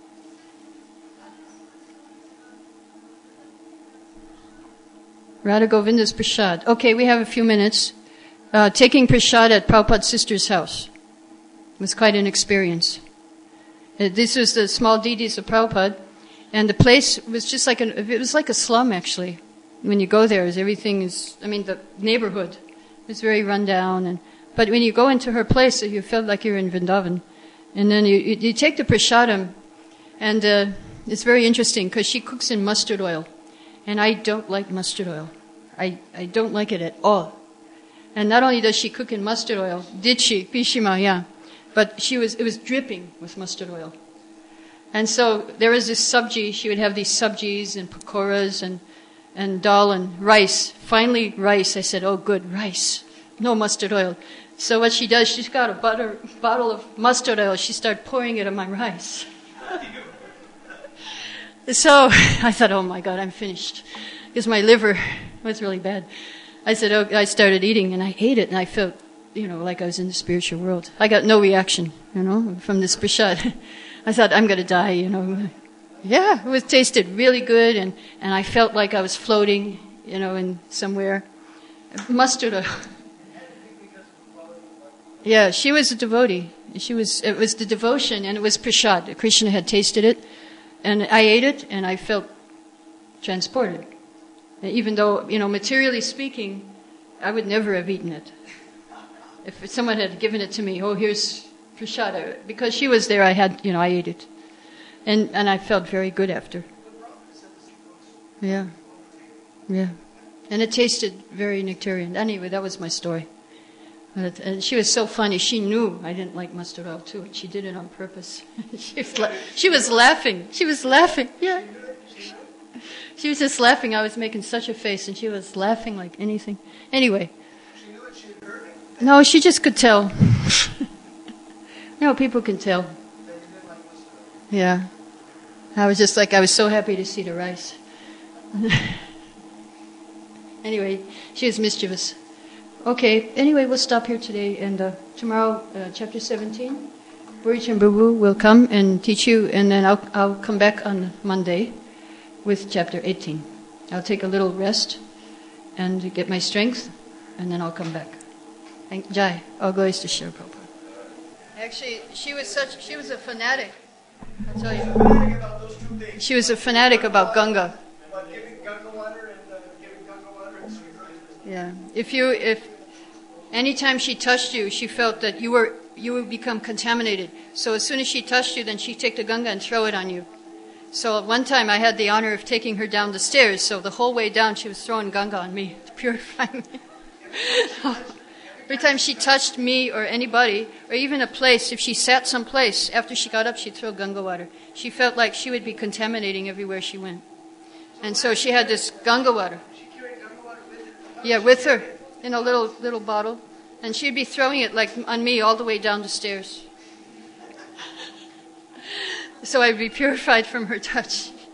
Radha Govinda's prasad. Okay, we have a few minutes. Uh, taking prasad at Prabhupada's sister's house was quite an experience. Uh, this was the small deities of Prabhupada, and the place was just like an, it was like a slum actually. When you go there, everything is, I mean, the neighborhood was very run down, and but when you go into her place, you felt like you're in Vrindavan. And then you, you, you take the prasadam, and uh, it's very interesting because she cooks in mustard oil. And I don't like mustard oil. I, I don't like it at all. And not only does she cook in mustard oil, did she, Pishima, yeah, but she was, it was dripping with mustard oil. And so there was this sabji, she would have these sabjis and pakoras and, and dal and rice. Finally, rice. I said, oh good, rice. No mustard oil. So what she does, she's got a butter, bottle of mustard oil, she started pouring it on my rice. So I thought, oh my God, I'm finished. Because my liver was really bad. I said, oh, I started eating and I ate it and I felt, you know, like I was in the spiritual world. I got no reaction, you know, from this prasad. I thought, I'm going to die, you know. Yeah, it was tasted really good, and, and I felt like I was floating, you know, in somewhere. Mustard oil. Yeah, she was a devotee. She was. It was the devotion, and it was prasad. Krishna had tasted it, and I ate it, and I felt transported. And even though, you know, materially speaking, I would never have eaten it. If someone had given it to me, oh, here's prasad, because she was there, I had, you know, I ate it. And and I felt very good after. Yeah. Yeah. And it tasted very nectarian. Anyway, that was my story. But, and she was so funny. She knew I didn't like mustard oil too. She did it on purpose. she, was la- she was laughing. She was laughing. Yeah. She was just laughing. I was making such a face, and she was laughing like anything. Anyway. She knew what she had heard. No, she just could tell. No, people can tell. Yeah. I was just like, I was so happy to see the rice. Anyway, she was mischievous. Okay, anyway, we'll stop here today, and uh, tomorrow, uh, chapter seventeen, Burichan Babu will come and teach you, and then I'll, I'll come back on Monday with chapter eighteen. I'll take a little rest and get my strength, and then I'll come back. Thank Jai. All glories to Srila Prabhupada. Actually, she was such, she was a fanatic. I'll tell you. She was a fanatic about Ganga. About giving Ganga water and uh, giving Ganga water and sweet rice. Yeah. If you, if anytime she touched you, she felt that you were, you would become contaminated. So as soon as she touched you, then she'd take the Ganga and throw it on you. So at one time I had the honor of taking her down the stairs. So the whole way down, she was throwing Ganga on me to purify me. Every time she touched me or anybody, or even a place, if she sat someplace, after she got up, she'd throw Ganga water. She felt like she would be contaminating everywhere she went. And so she had this Ganga water. She carried Ganga water with her. Yeah, with her, in a little little bottle. And she'd be throwing it like on me all the way down the stairs. So I'd be purified from her touch.